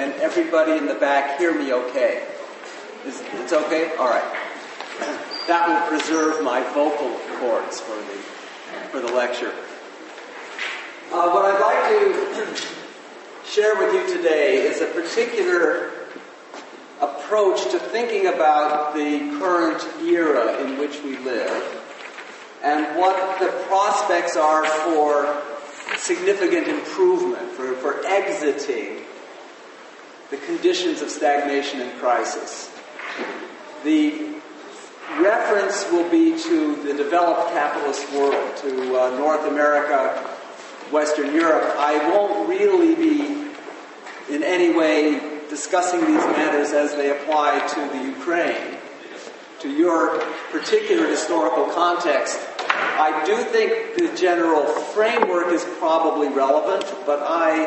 and everybody in the back hear me okay? It's okay? All right. That will preserve my vocal cords for the lecture. What I'd like to share with you today is a particular approach to thinking about the current era in which we live and what the prospects are for significant improvement, for exiting the conditions of stagnation and crisis. The reference will be to the developed capitalist world, to North America, Western Europe. I won't really be in any way discussing these matters as they apply to the Ukraine, to your particular historical context. I do think the general framework is probably relevant, but I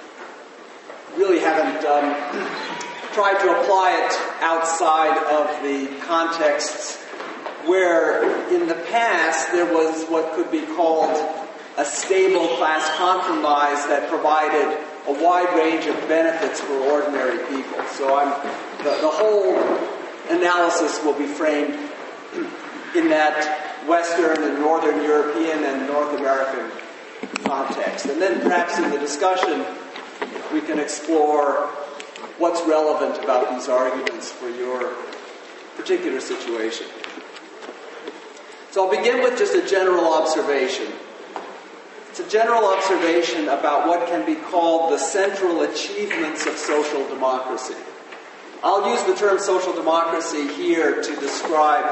really haven't tried to apply it outside of the contexts where in the past there was what could be called a stable class compromise that provided a wide range of benefits for ordinary people. So the whole analysis will be framed in that Western and Northern European and North American context. And then perhaps in the discussion we can explore what's relevant about these arguments for your particular situation. So I'll begin with just a general observation. It's a general observation about what can be called the central achievements of social democracy. I'll use the term social democracy here to describe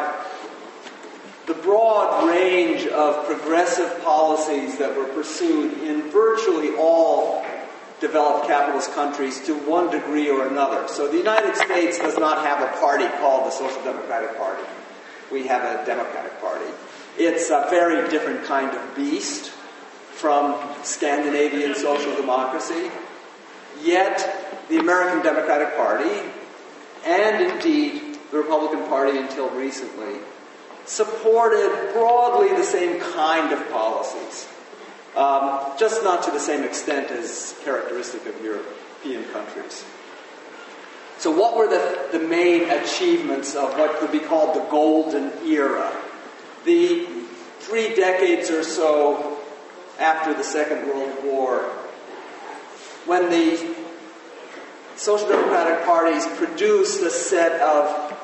the broad range of progressive policies that were pursued in virtually all developed capitalist countries to one degree or another. So the United States does not have a party called the Social Democratic Party. We have a Democratic Party. It's a very different kind of beast from Scandinavian social democracy. Yet the American Democratic Party, and indeed the Republican Party until recently, supported broadly the same kind of policies. Just not to the same extent as characteristic of European countries. So what were the main achievements of what could be called the Golden Era? The 3 decades or so after the Second World War, when the Social Democratic parties produced a set of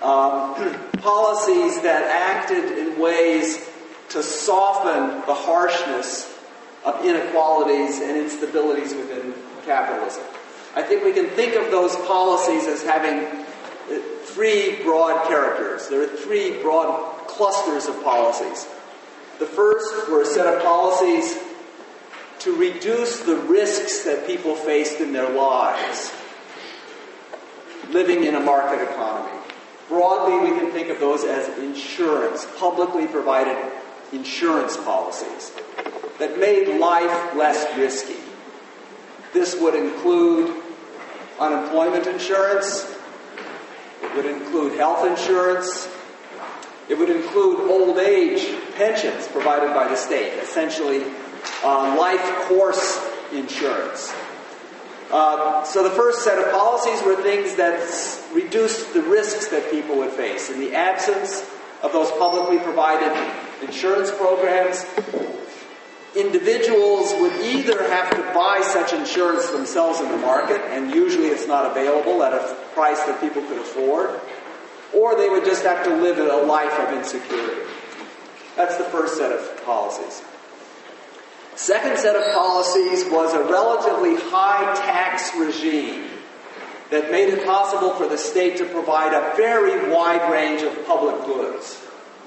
policies that acted in ways to soften the harshness of inequalities and instabilities within capitalism. I think we can think of those policies as having 3 broad characters. There are 3 broad clusters of policies. The first were a set of policies to reduce the risks that people faced in their lives, living in a market economy. Broadly, we can think of those as insurance, publicly provided insurance policies that made life less risky. This would include unemployment insurance, it would include health insurance, it would include old age pensions provided by the state, essentially life course insurance. So the first set of policies were things that reduced the risks that people would face. In the absence of those publicly provided insurance programs, individuals would either have to buy such insurance themselves in the market, and usually it's not available at a price that people could afford, or they would just have to live a life of insecurity. That's the first set of policies. Second set of policies was a relatively high tax regime that made it possible for the state to provide a very wide range of public goods.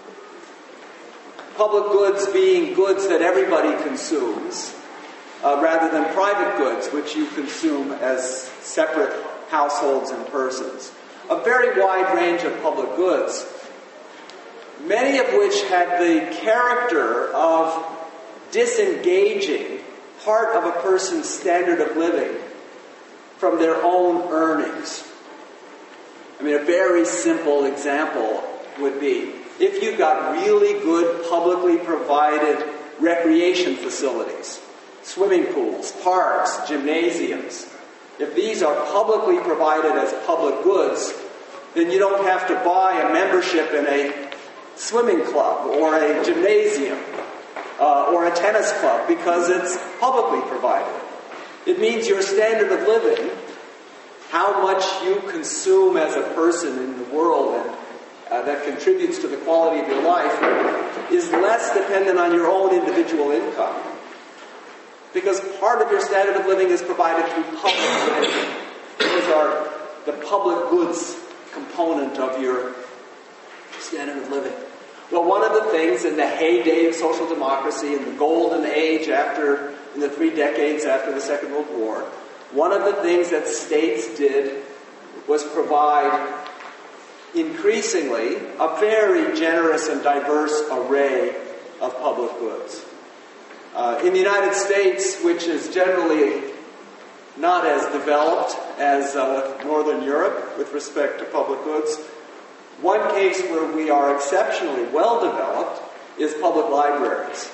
Public goods being goods that everybody consumes, rather than private goods which you consume as separate households and persons. A very wide range of public goods, many of which had the character of disengaging part of a person's standard of living from their own earnings. I mean, a very simple example would be if you've got really good publicly provided recreation facilities, swimming pools, parks, gymnasiums, if these are publicly provided as public goods, then you don't have to buy a membership in a swimming club or a gymnasium or a tennis club because it's publicly provided. It means your standard of living, how much you consume as a person in the world and that contributes to the quality of your life, is less dependent on your own individual income. Because part of your standard of living is provided through public living. Those are the public goods component of your standard of living. Well, one of the things in the heyday of social democracy, in the golden age in the 3 decades after the Second World War, one of the things that states did was provide increasingly a very generous and diverse array of public goods. In the United States, which is generally not as developed as Northern Europe with respect to public goods, one case where we are exceptionally well developed is public libraries.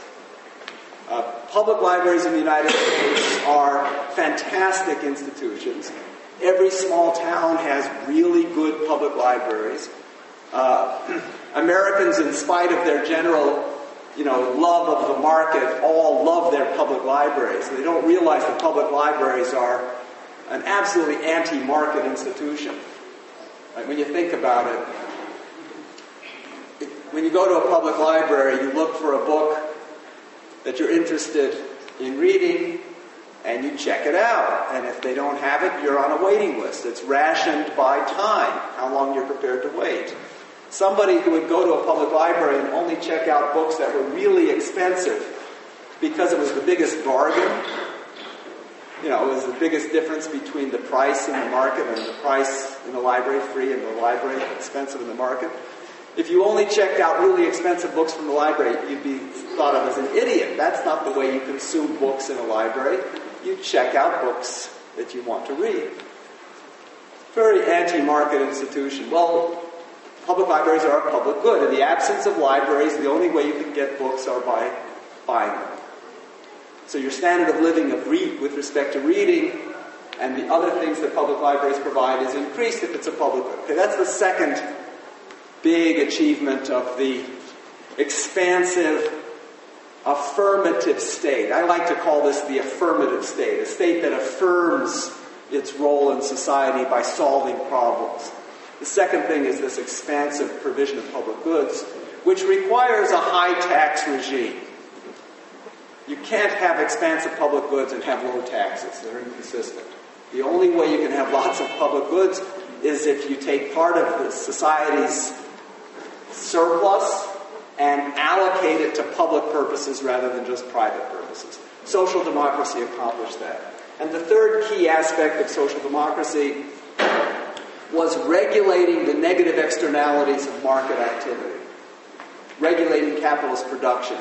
Public libraries in the United States are fantastic institutions. Every small town has really good public libraries. Americans, in spite of their general love of the market, all love their public libraries. They don't realize that public libraries are an absolutely anti-market institution. Right? When you think about it, when you go to a public library, you look for a book that you're interested in reading, and you check it out. And if they don't have it, you're on a waiting list. It's rationed by time, how long you're prepared to wait. Somebody who would go to a public library and only check out books that were really expensive because it was the biggest bargain, it was the biggest difference between the price in the market and the price in the library free and the library expensive in the market. If you only checked out really expensive books from the library, you'd be thought of as an idiot. That's not the way you consume books in a library. You check out books that you want to read. Very anti-market institution. Well, public libraries are a public good. In the absence of libraries, the only way you can get books are by buying them. So your standard of living with respect to reading and the other things that public libraries provide is increased if it's a public good. Okay, that's the second big achievement of the expansive affirmative state. I like to call this the affirmative state, a state that affirms its role in society by solving problems. The second thing is this expansive provision of public goods, which requires a high tax regime. You can't have expansive public goods and have low taxes. They're inconsistent. The only way you can have lots of public goods is if you take part of the society's surplus and allocate it to public purposes rather than just private purposes. Social democracy accomplished that. And the third key aspect of social democracy was regulating the negative externalities of market activity. Regulating capitalist production.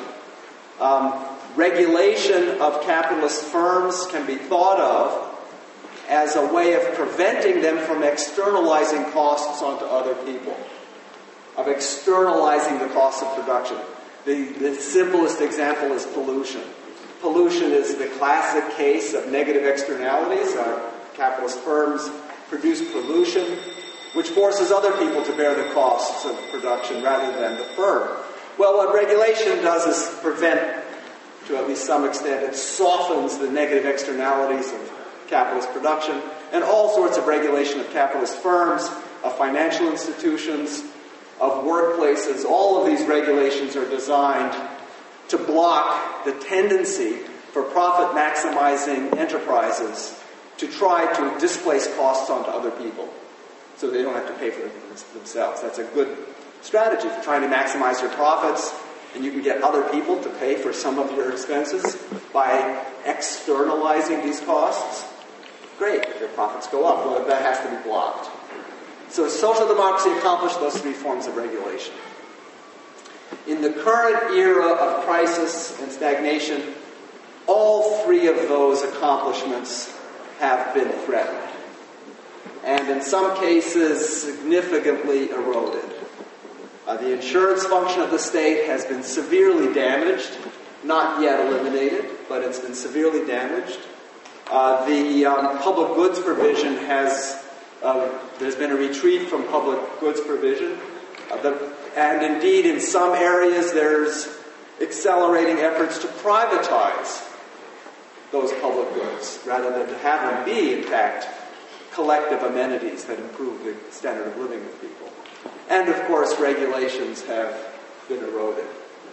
Regulation of capitalist firms can be thought of as a way of preventing them from externalizing costs onto other people, of externalizing the costs of production. The simplest example is pollution. Pollution is the classic case of negative externalities. Capitalist firms produce pollution, which forces other people to bear the costs of production rather than the firm. Well, what regulation does is prevent, to at least some extent, it softens the negative externalities of capitalist production, and all sorts of regulation of capitalist firms, of financial institutions, of workplaces. All of these regulations are designed to block the tendency for profit-maximizing enterprises to try to displace costs onto other people so they don't have to pay for it themselves. That's a good strategy for trying to maximize your profits, and you can get other people to pay for some of your expenses by externalizing these costs. Great, if your profits go up, well, that has to be blocked. So social democracy accomplished those three forms of regulation. In the current era of crisis and stagnation, all three of those accomplishments have been threatened, and in some cases significantly eroded. The insurance function of the state has been severely damaged, not yet eliminated, but it's been severely damaged. The public goods provision there's been a retreat from public goods provision. And indeed, in some areas, there's accelerating efforts to privatize those public goods, rather than to have them be, in fact, collective amenities that improve the standard of living of people. And, of course, regulations have been eroded.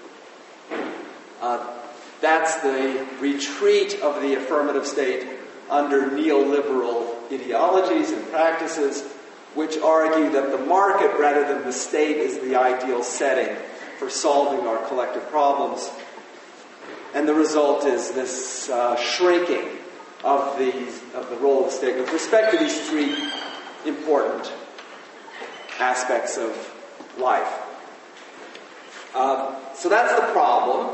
That's the retreat of the affirmative state under neoliberal ideologies and practices, which argue that the market, rather than the state, is the ideal setting for solving our collective problems. And the result is this shrinking of the role of the state with respect to these three important aspects of life. So that's the problem.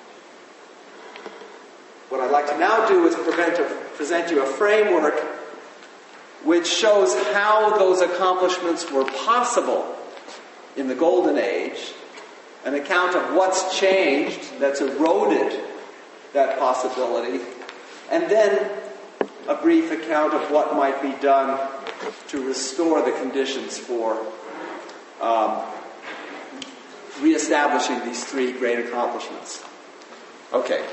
What I'd like to now do is present you a framework which shows how those accomplishments were possible in the Golden Age, an account of what's changed that's eroded that possibility, and then a brief account of what might be done to restore the conditions for reestablishing these three great accomplishments. Okay.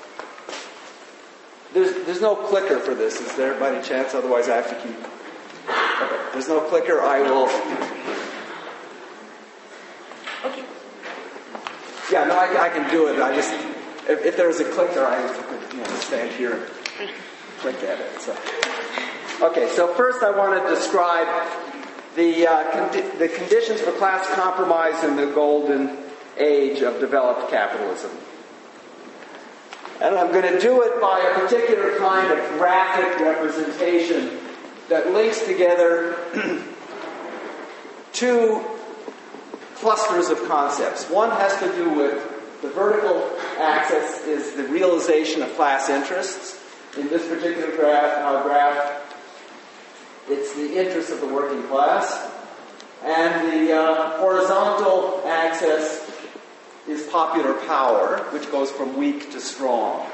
There's no clicker for this, is there, by any chance? Otherwise I have to keep... Okay. There's no clicker, I will... Okay. Yeah, no, I can do it. I just... If there's a clicker, I could stand here and click at it. So. Okay, so first I want to describe the conditions for class compromise in the Golden Age of developed capitalism. And I'm going to do it by a particular kind of graphic representation that links together two clusters of concepts. One has to do with the vertical axis is the realization of class interests. In this particular graph, it's the interests of the working class. And the horizontal axis is popular power, which goes from weak to strong.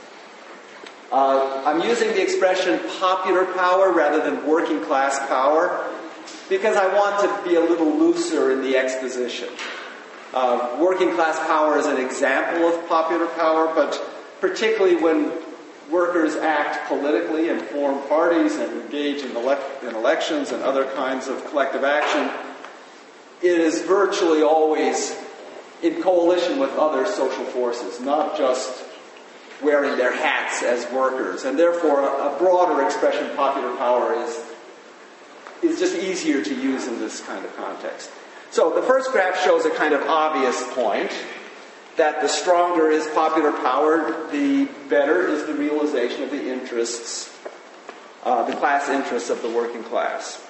I'm using the expression popular power rather than working class power because I want to be a little looser in the exposition. Working class power is an example of popular power, but particularly when workers act politically and form parties and engage in elections and other kinds of collective action, it is virtually always in coalition with other social forces, not just wearing their hats as workers. And therefore, a broader expression, popular power, is just easier to use in this kind of context. So the first graph shows a kind of obvious point, that the stronger is popular power, the better is the realization of the interests, the class interests of the working class.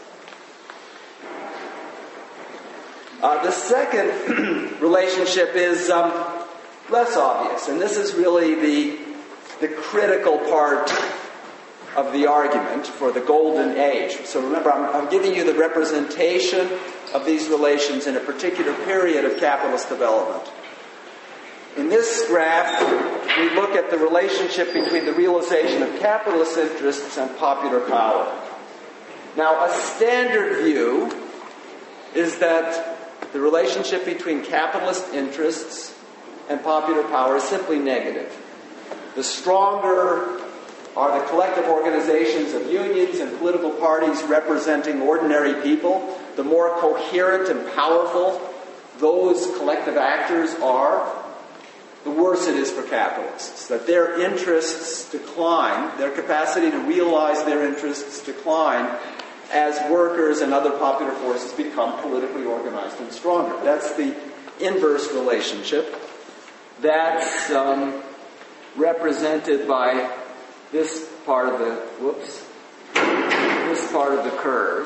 The second relationship is less obvious, and this is really the critical part of the argument for the Golden Age. So remember, I'm giving you the representation of these relations in a particular period of capitalist development. In this graph, we look at the relationship between the realization of capitalist interests and popular power. Now, a standard view is that the relationship between capitalist interests and popular power is simply negative. The stronger are the collective organizations of unions and political parties representing ordinary people, the more coherent and powerful those collective actors are, the worse it is for capitalists. That their interests decline, their capacity to realize their interests decline as workers and other popular forces become politically organized and stronger. That's the inverse relationship. That's represented by this part of the curve.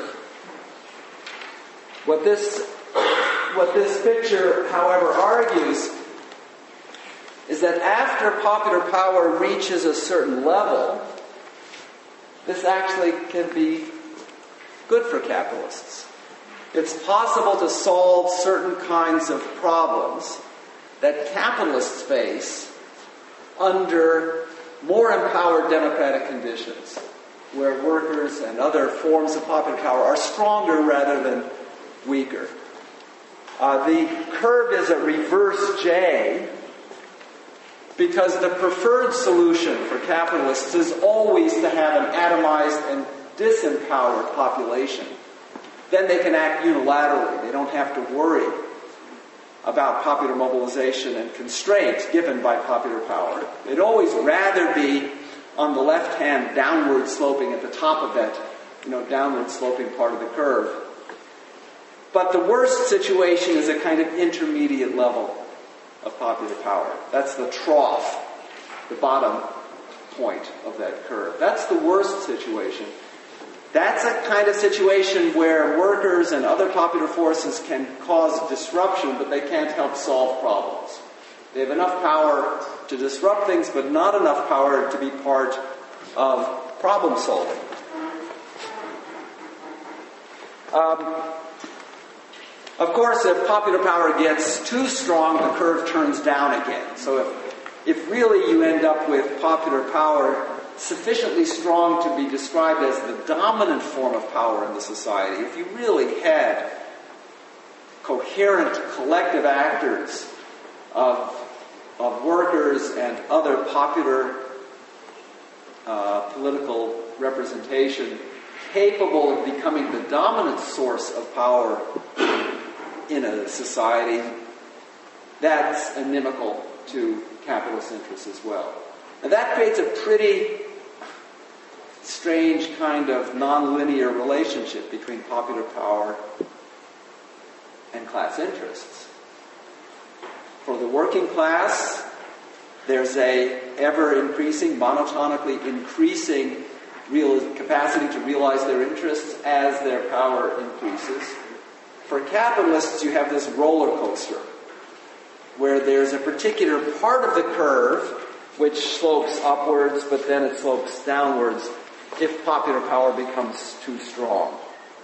What this picture, however, argues is that after popular power reaches a certain level, this actually can be good for capitalists. It's possible to solve certain kinds of problems that capitalists face under more empowered democratic conditions, where workers and other forms of popular power are stronger rather than weaker. The curve is a reverse J, because the preferred solution for capitalists is always to have an atomized and disempowered population. Then they can act unilaterally. They don't have to worry about popular mobilization and constraints given by popular power. They'd always rather be on the left hand downward sloping at the top of that, downward sloping part of the curve. But the worst situation is a kind of intermediate level of popular power. That's the trough, the bottom point of that curve. That's the worst situation. That's a kind of situation where workers and other popular forces can cause disruption, but they can't help solve problems. They have enough power to disrupt things, but not enough power to be part of problem solving. Of course, if popular power gets too strong, the curve turns down again. So if really you end up with popular power sufficiently strong to be described as the dominant form of power in the society, if you really had coherent collective actors of workers and other popular political representation capable of becoming the dominant source of power in a society, that's inimical to capitalist interests as well. And that creates a pretty strange kind of nonlinear relationship between popular power and class interests. For the working class, there's a ever-increasing, monotonically increasing capacity to realize their interests as their power increases. For capitalists, you have this roller coaster, where there's a particular part of the curve which slopes upwards, but then it slopes downwards if popular power becomes too strong.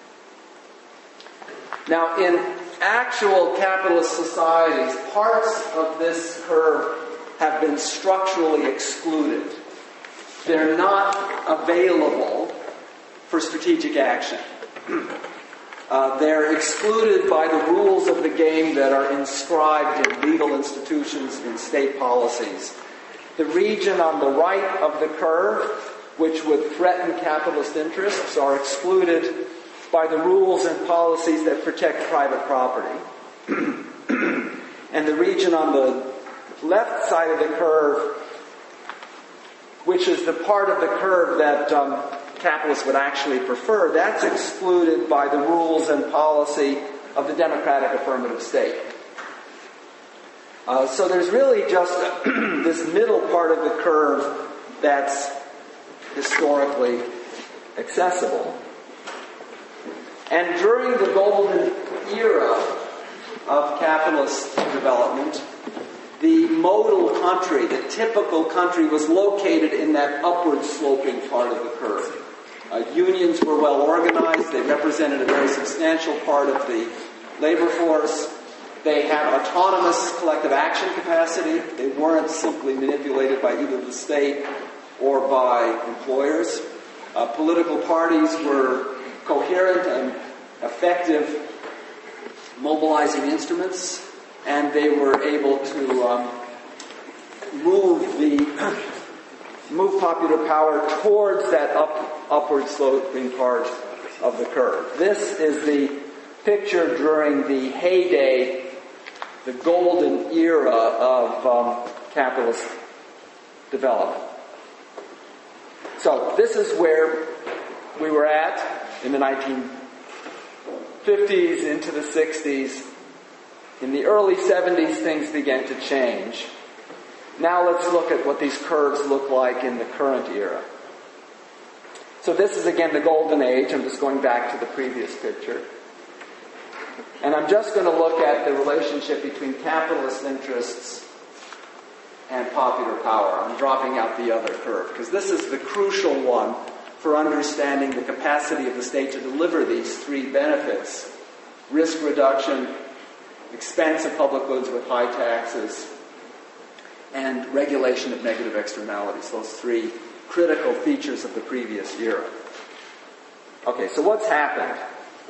Now, in actual capitalist societies, parts of this curve have been structurally excluded. They're not available for strategic action. They're excluded by the rules of the game that are inscribed in legal institutions, in state policies. The region on the right of the curve, which would threaten capitalist interests, are excluded by the rules and policies that protect private property. And the region on the left side of the curve, which is the part of the curve that capitalists would actually prefer, that's excluded by the rules and policy of the democratic affirmative state. So there's really just this middle part of the curve that's historically accessible. And during the golden era of capitalist development, the modal country, the typical country, was located in that upward sloping part of the curve. Unions were well organized. They represented a very substantial part of the labor force. They had autonomous collective action capacity. They weren't simply manipulated by either the state or by employers. Political parties were coherent and effective mobilizing instruments, and they were able to move popular power towards that upward sloping part of the curve. This is the picture during the heyday, the golden era of capitalist development. So this is where we were at in the 1950s into the 60s. In the early 70s, things began to change. Now let's look at what these curves look like in the current era. So this is again the golden age. I'm just going back to the previous picture. And I'm just going to look at the relationship between capitalist interests and popular power. I'm dropping out the other curve, because this is the crucial one for understanding the capacity of the state to deliver these three benefits: risk reduction, expense of public goods with high taxes, and regulation of negative externalities, those three critical features of the previous era. Okay, so what's happened?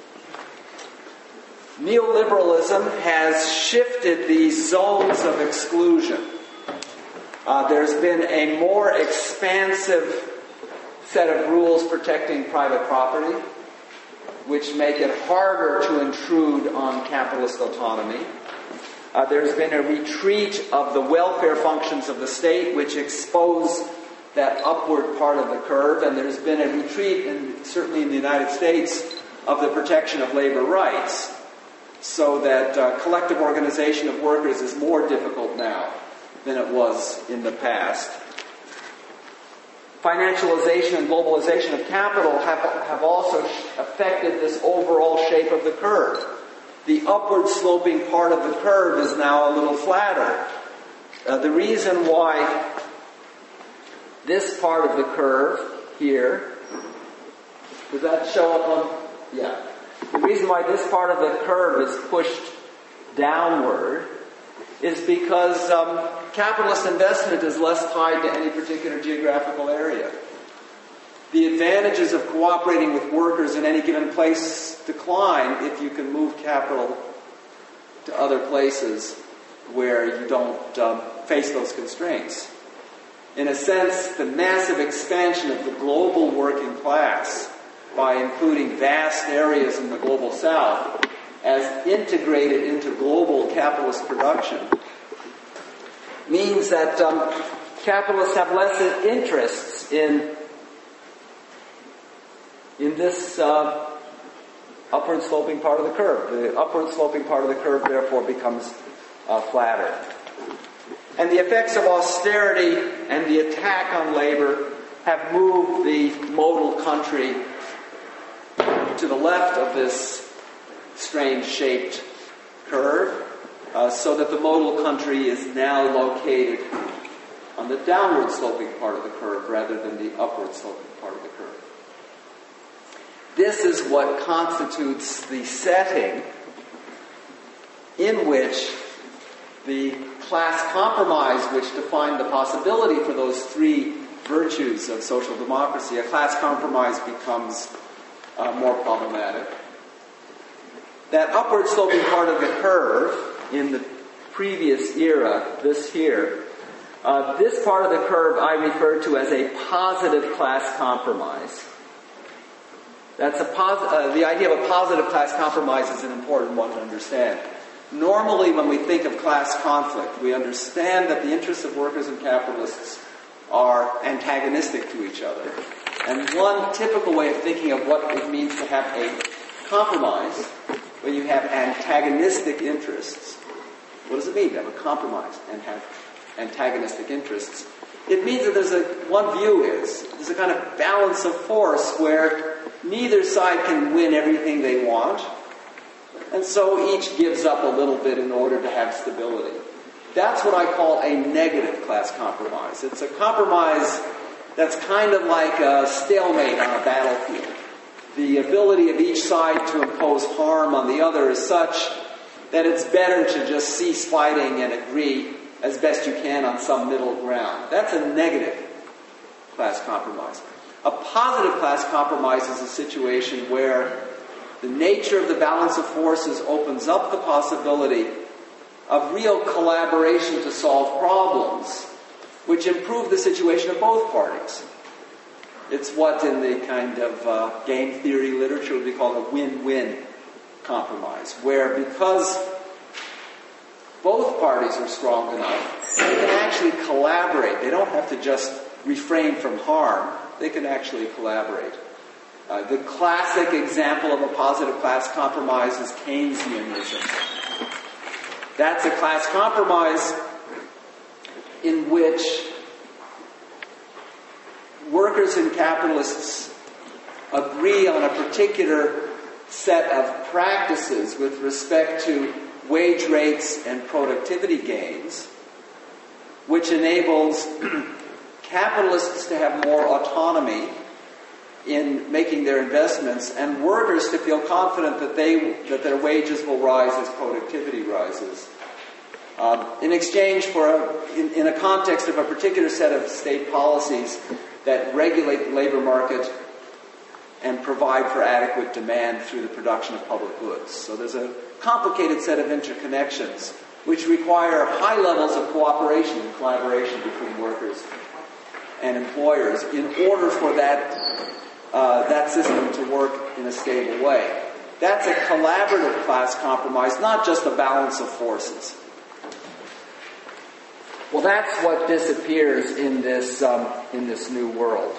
Neoliberalism has shifted these zones of exclusion. There's been a more expansive set of rules protecting private property, which make it harder to intrude on capitalist autonomy. There's been a retreat of the welfare functions of the state, which expose that upward part of the curve, and there's been a retreat, certainly in the United States, of the protection of labor rights, so that collective organization of workers is more difficult now than it was in the past. Financialization and globalization of capital have also affected this overall shape of the curve. The upward sloping part of the curve is now a little flatter. The reason why this part of the curve here, does that show up on? Yeah. The reason why this part of the curve is pushed downward is because capitalist investment is less tied to any particular geographical area. The advantages of cooperating with workers in any given place decline if you can move capital to other places where you don't face those constraints. In a sense, the massive expansion of the global working class by including vast areas in the global south as integrated into global capitalist production means that capitalists have less interests in this upward sloping part of the curve. The upward sloping part of the curve therefore becomes flatter. And the effects of austerity and the attack on labor have moved the modal country to the left of this strange shaped curve, so that the modal country is now located on the downward sloping part of the curve rather than the upward sloping part of the curve. This is what constitutes the setting in which the class compromise, which defined the possibility for those three virtues of social democracy, a class compromise becomes more problematic. That upward sloping part of the curve in the previous era, this here, this part of the curve I refer to as a positive class compromise. That's the idea of a positive class compromise is an important one to understand. Normally, when we think of class conflict, we understand that the interests of workers and capitalists are antagonistic to each other. And one typical way of thinking of what it means to have a compromise, when you have antagonistic interests, what does it mean to have a compromise and have antagonistic interests? It means that there's a kind of balance of force where neither side can win everything they want, and so each gives up a little bit in order to have stability. That's what I call a negative class compromise. It's a compromise that's kind of like a stalemate on a battlefield. The ability of each side to impose harm on the other is such that it's better to just cease fighting and agree as best you can on some middle ground. That's a negative class compromise. A positive class compromise is a situation where the nature of the balance of forces opens up the possibility of real collaboration to solve problems, which improve the situation of both parties. It's what in the kind of game theory literature would be called a win-win compromise, where because both parties are strong enough, they can actually collaborate. They don't have to just refrain from harm. They can actually collaborate. The classic example of a positive class compromise is Keynesianism. That's a class compromise in which workers and capitalists agree on a particular set of practices with respect to wage rates and productivity gains, which enables capitalists to have more autonomy in making their investments and workers to feel confident that their wages will rise as productivity rises. in exchange for, in a context of a particular set of state policies that regulate the labor market and provide for adequate demand through the production of public goods. So there's a complicated set of interconnections which require high levels of cooperation and collaboration between workers and employers in order for that system to work in a stable way. That's a collaborative class compromise, not just a balance of forces. Well, that's what disappears in this new world.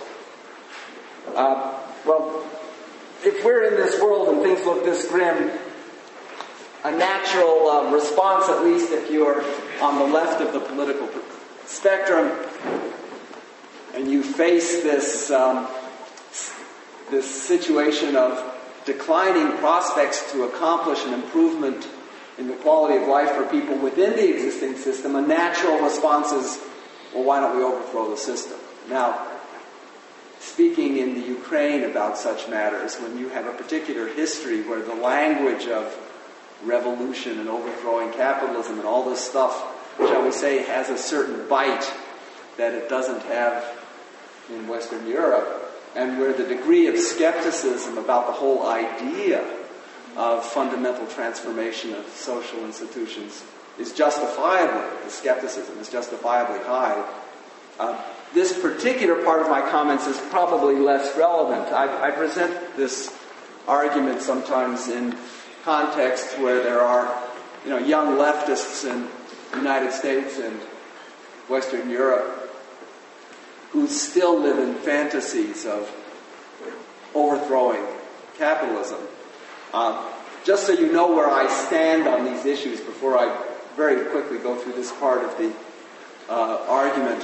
Well, if we're in this world and things look this grim, a natural response, at least if you're on the left of the political spectrum, and you face this situation of declining prospects to accomplish an improvement in the quality of life for people within the existing system, a natural response is, well, why don't we overthrow the system? Now, speaking in the Ukraine about such matters, when you have a particular history where the language of revolution and overthrowing capitalism and all this stuff, shall we say, has a certain bite that it doesn't have in Western Europe, and where the degree of skepticism about the whole idea of fundamental transformation of social institutions is justifiably, the skepticism is justifiably high, this particular part of my comments is probably less relevant. I present this argument sometimes in contexts where there are, young leftists in the United States and Western Europe who still live in fantasies of overthrowing capitalism. Just so you know where I stand on these issues before I very quickly go through this part of the argument,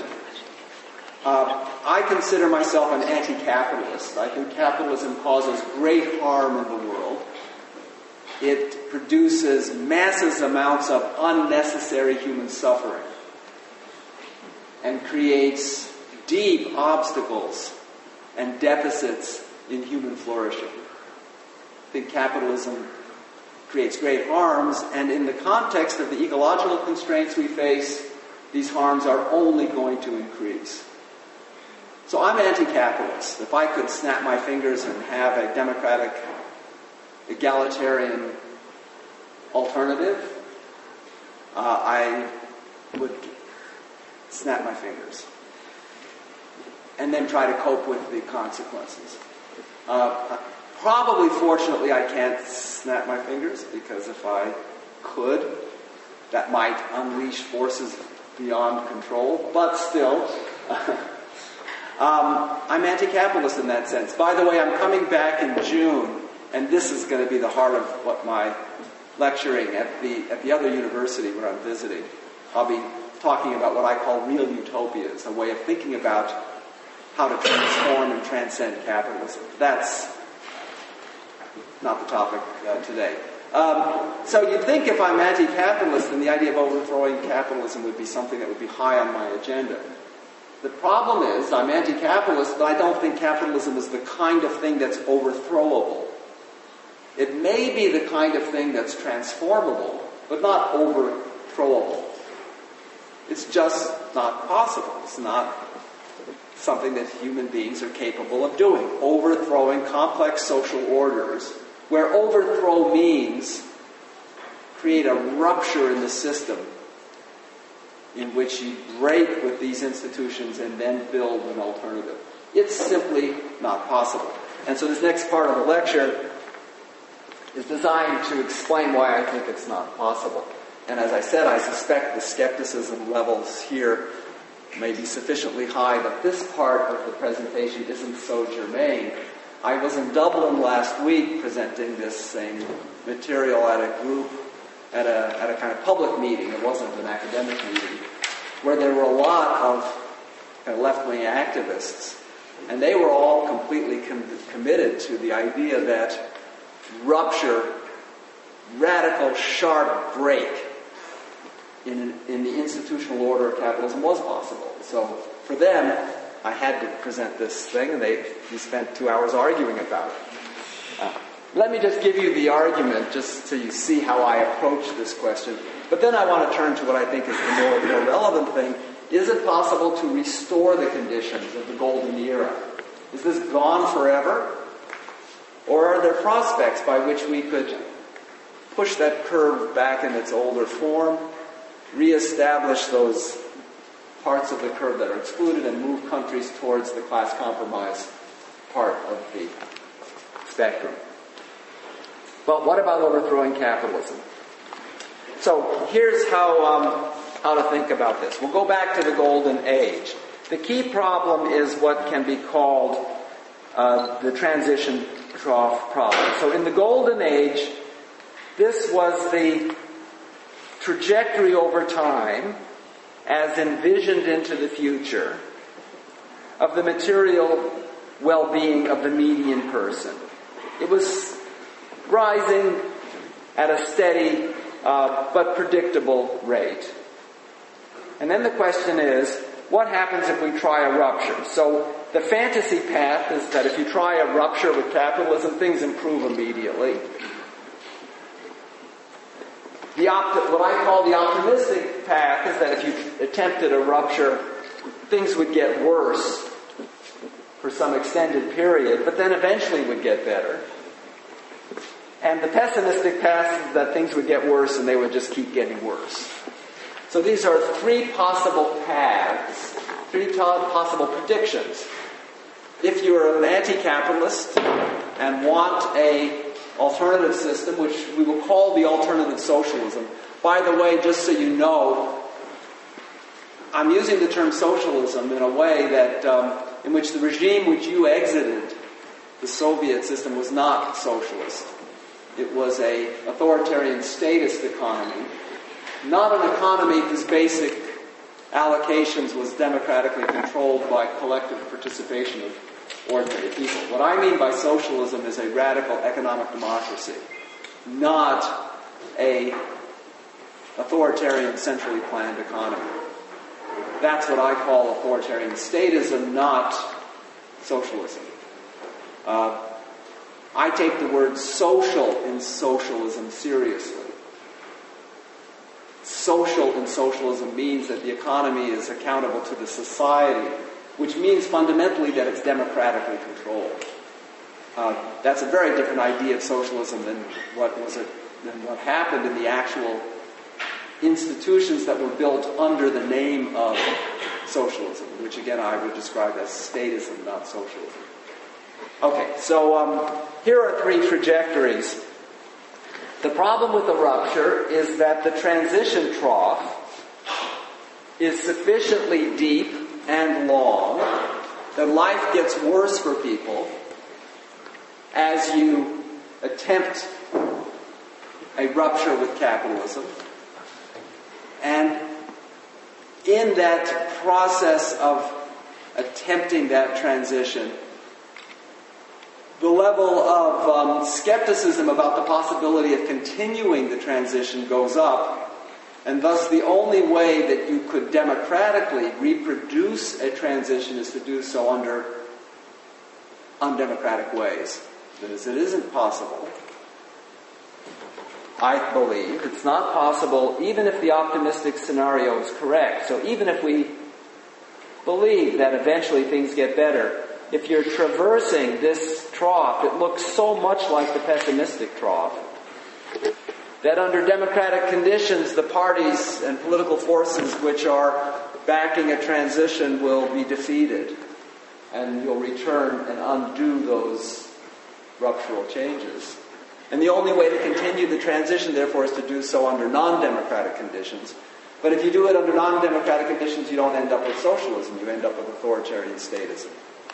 I consider myself an anti-capitalist. I think capitalism causes great harm in the world. It produces massive amounts of unnecessary human suffering and creates deep obstacles and deficits in human flourishing. I think capitalism creates great harms, and in the context of the ecological constraints we face, these harms are only going to increase. So I'm anti-capitalist. If I could snap my fingers and have a democratic, egalitarian alternative, I would snap my fingers and then try to cope with the consequences. Probably, fortunately, I can't snap my fingers, because if I could, that might unleash forces beyond control, but still, I'm anti-capitalist in that sense. By the way, I'm coming back in June, and this is going to be the heart of what my lecturing at the other university where I'm visiting. I'll be talking about what I call real utopias, a way of thinking about how to transform and transcend capitalism. That's not the topic today. So you'd think if I'm anti-capitalist, then the idea of overthrowing capitalism would be something that would be high on my agenda. The problem is, I'm anti-capitalist, but I don't think capitalism is the kind of thing that's overthrowable. It may be the kind of thing that's transformable, but not overthrowable. It's just not possible. It's not something that human beings are capable of doing. Overthrowing complex social orders, where overthrow means create a rupture in the system in which you break with these institutions and then build an alternative. It's simply not possible. And so this next part of the lecture is designed to explain why I think it's not possible. And as I said, I suspect the skepticism levels here may be sufficiently high, but this part of the presentation isn't so germane. I was in Dublin last week presenting this same material at a group, at a kind of public meeting. It wasn't an academic meeting, where there were a lot of kind of left-wing activists, and they were all completely committed to the idea that rupture, radical, sharp break in the institutional order of capitalism was possible. So for them, I had to present this thing, and we spent 2 hours arguing about it. Let me just give you the argument just so you see how I approach this question. But then I want to turn to what I think is the more relevant thing. Is it possible to restore the conditions of the golden era? Is this gone forever? Or are there prospects by which we could push that curve back in its older form, reestablish those parts of the curve that are excluded, and move countries towards the class compromise part of the spectrum? Well, what about overthrowing capitalism? So here's how to think about this. We'll go back to the Golden Age. The key problem is what can be called the transition trough problem. So in the Golden Age, this was the trajectory over time, as envisioned into the future, of the material well-being of the median person. It was rising at a steady but predictable rate. And then the question is, what happens if we try a rupture? So the fantasy path is that if you try a rupture with capitalism, things improve immediately. What I call the optimistic path is that if you attempted a rupture, things would get worse for some extended period, but then eventually would get better. And the pessimistic path is that things would get worse and they would just keep getting worse. So these are three possible paths, three possible predictions. If you're an anti-capitalist and want an alternative system, which we will call the alternative socialism. By the way, just so you know, I'm using the term socialism in a way that in which the regime which you exited, the Soviet system, was not socialist. It was an authoritarian statist economy, not an economy whose basic allocations was democratically controlled by collective participation of ordinary people. What I mean by socialism is a radical economic democracy, not a authoritarian centrally planned economy. That's what I call authoritarian statism, not socialism. I take the word social in socialism seriously. Social in socialism means that the economy is accountable to the society, which means fundamentally that it's democratically controlled. That's a very different idea of socialism than what happened in the actual institutions that were built under the name of socialism, which again I would describe as statism, not socialism. Okay, so here are three trajectories. The problem with the rupture is that the transition trough is sufficiently deep and long that life gets worse for people as you attempt a rupture with capitalism. And in that process of attempting that transition, the level of skepticism about the possibility of continuing the transition goes up, and thus the only way that you could democratically reproduce a transition is to do so under undemocratic ways. That is, it isn't possible. I believe it's not possible even if the optimistic scenario is correct. So even if we believe that eventually things get better, if you're traversing this trough, it looks so much like the pessimistic trough that under democratic conditions, the parties and political forces which are backing a transition will be defeated, and you'll return and undo those ruptural changes. And the only way to continue the transition, therefore, is to do so under non-democratic conditions. But if you do it under non-democratic conditions, you don't end up with socialism. You end up with authoritarian statism.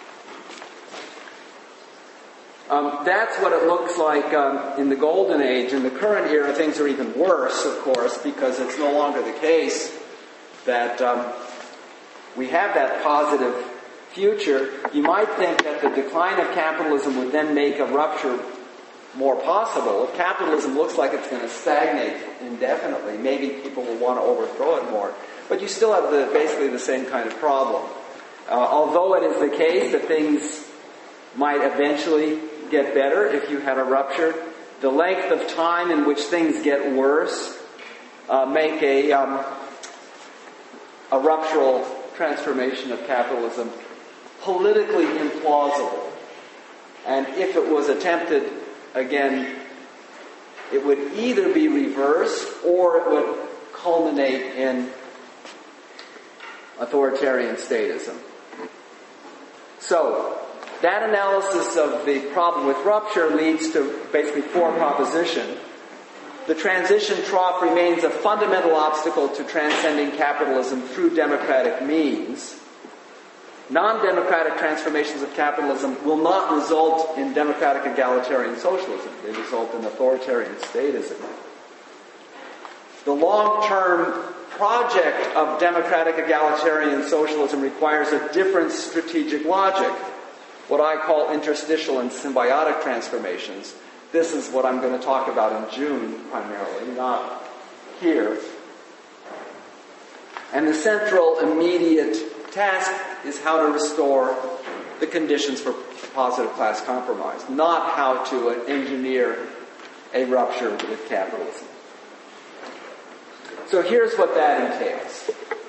That's what it looks like in the Golden Age. In the current era, things are even worse, of course, because it's no longer the case that we have that positive future. You might think that the decline of capitalism would then make a rupture more possible. If capitalism looks like it's going to stagnate indefinitely, maybe people will want to overthrow it more. But you still have basically the same kind of problem. Although it is the case that things might eventually get better if you had a rupture. The length of time in which things get worse make a ruptural transformation of capitalism politically implausible. And if it was attempted, again, it would either be reversed or it would culminate in authoritarian statism. So, that analysis of the problem with rupture leads to basically four propositions. The transition trough remains a fundamental obstacle to transcending capitalism through democratic means. Non-democratic transformations of capitalism will not result in democratic egalitarian socialism. They result in authoritarian statism. The long-term project of democratic egalitarian socialism requires a different strategic logic, what I call interstitial and symbiotic transformations. This is what I'm going to talk about in June, primarily, not here. And the central immediate task is how to restore the conditions for positive class compromise, not how to engineer a rupture with capitalism. So here's what that entails.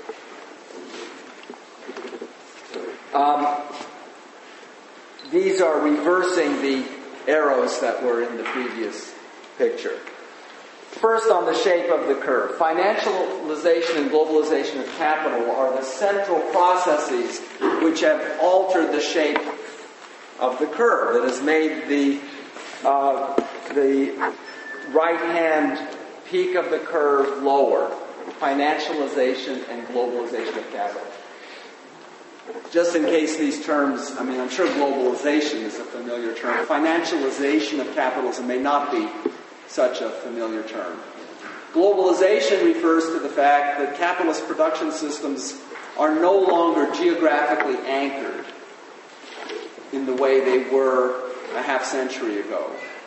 These are reversing the arrows that were in the previous picture. First, on the shape of the curve. Financialization and globalization of capital are the central processes which have altered the shape of the curve. It has made the right-hand peak of the curve lower. Financialization and globalization of capital. Just in case these terms, I'm sure globalization is a familiar term. Financialization of capitalism may not be such a familiar term. Globalization refers to the fact that capitalist production systems are no longer geographically anchored in the way they were a half century ago.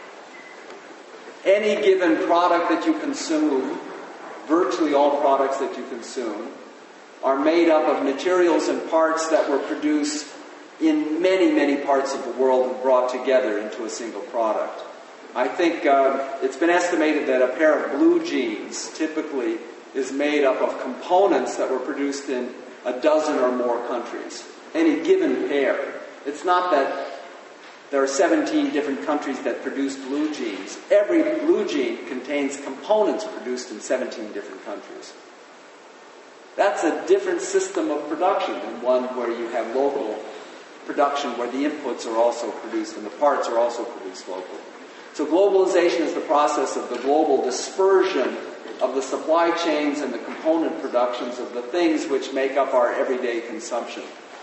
Any given product that you consume, virtually all products that you consume, are made up of materials and parts that were produced in many, many parts of the world and brought together into a single product. I think it's been estimated that a pair of blue jeans typically is made up of components that were produced in a dozen or more countries. Any given pair. It's not that there are 17 different countries that produce blue jeans. Every blue jean contains components produced in 17 different countries. That's a different system of production than one where you have local production where the inputs are also produced and the parts are also produced locally. So globalization is the process of the global dispersion of the supply chains and the component productions of the things which make up our everyday consumption.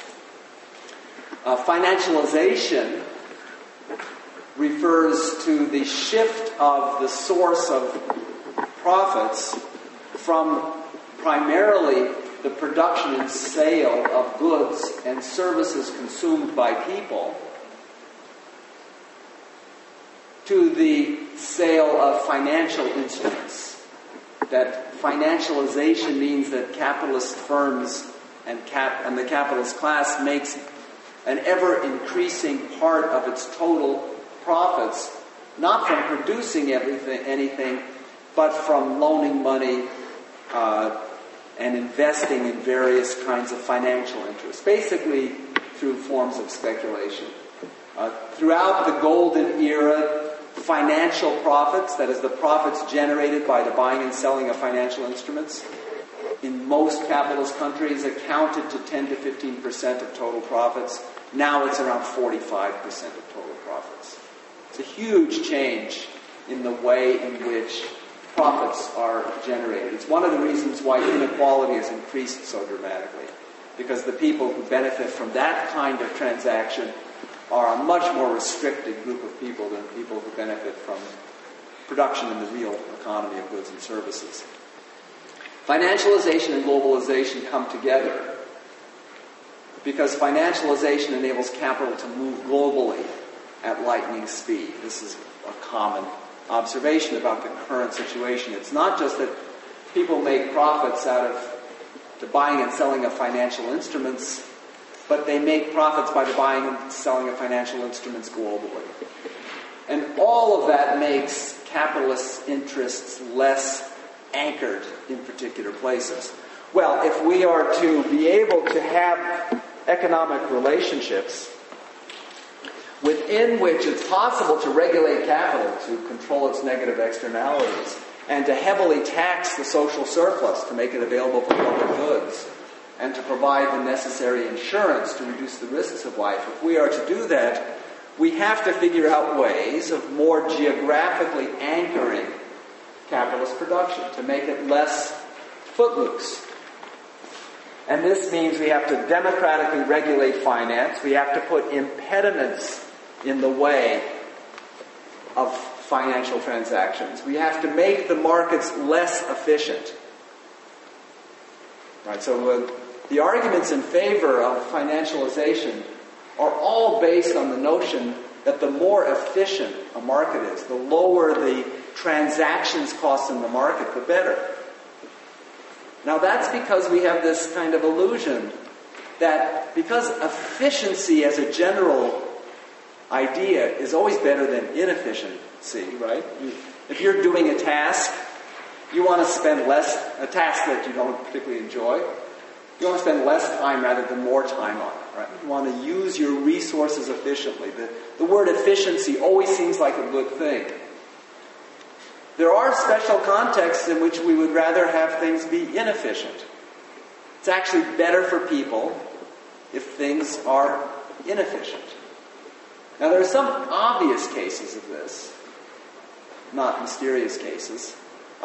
Financialization refers to the shift of the source of profits from primarily the production and sale of goods and services consumed by people to the sale of financial instruments. That financialization means that capitalist firms and the capitalist class makes an ever-increasing part of its total profits, not from producing anything, but from loaning money and investing in various kinds of financial interests, basically through forms of speculation. Throughout the golden era, financial profits, that is the profits generated by the buying and selling of financial instruments, in most capitalist countries accounted to 10 to 15% of total profits. Now it's around 45% of total profits. It's a huge change in the way in which profits are generated. It's one of the reasons why inequality has increased so dramatically, because the people who benefit from that kind of transaction are a much more restricted group of people than people who benefit from production in the real economy of goods and services. Financialization and globalization come together because financialization enables capital to move globally at lightning speed. This is a common observation about the current situation. It's not just that people make profits out of the buying and selling of financial instruments, but they make profits by the buying and selling of financial instruments globally. And all of that makes capitalist interests less anchored in particular places. Well, if we are to be able to have economic relationships within which it's possible to regulate capital, to control its negative externalities, and to heavily tax the social surplus to make it available for public goods, and to provide the necessary insurance to reduce the risks of life, if we are to do that, we have to figure out ways of more geographically anchoring capitalist production to make it less footloose. And this means we have to democratically regulate finance. We have to put impediments in the way of financial transactions. We have to make the markets less efficient. Right, so the arguments in favor of financialization are all based on the notion that the more efficient a market is, the lower the transactions cost in the market, the better. Now that's because we have this kind of illusion that because efficiency as a general idea is always better than inefficiency, right? If you're doing a task, you want to spend less, a task that you don't particularly enjoy, you want to spend less time rather than more time on it, right? You want to use your resources efficiently. The word efficiency always seems like a good thing. There are special contexts in which we would rather have things be inefficient. It's actually better for people if things are inefficient. Now, there are some obvious cases of this, not mysterious cases.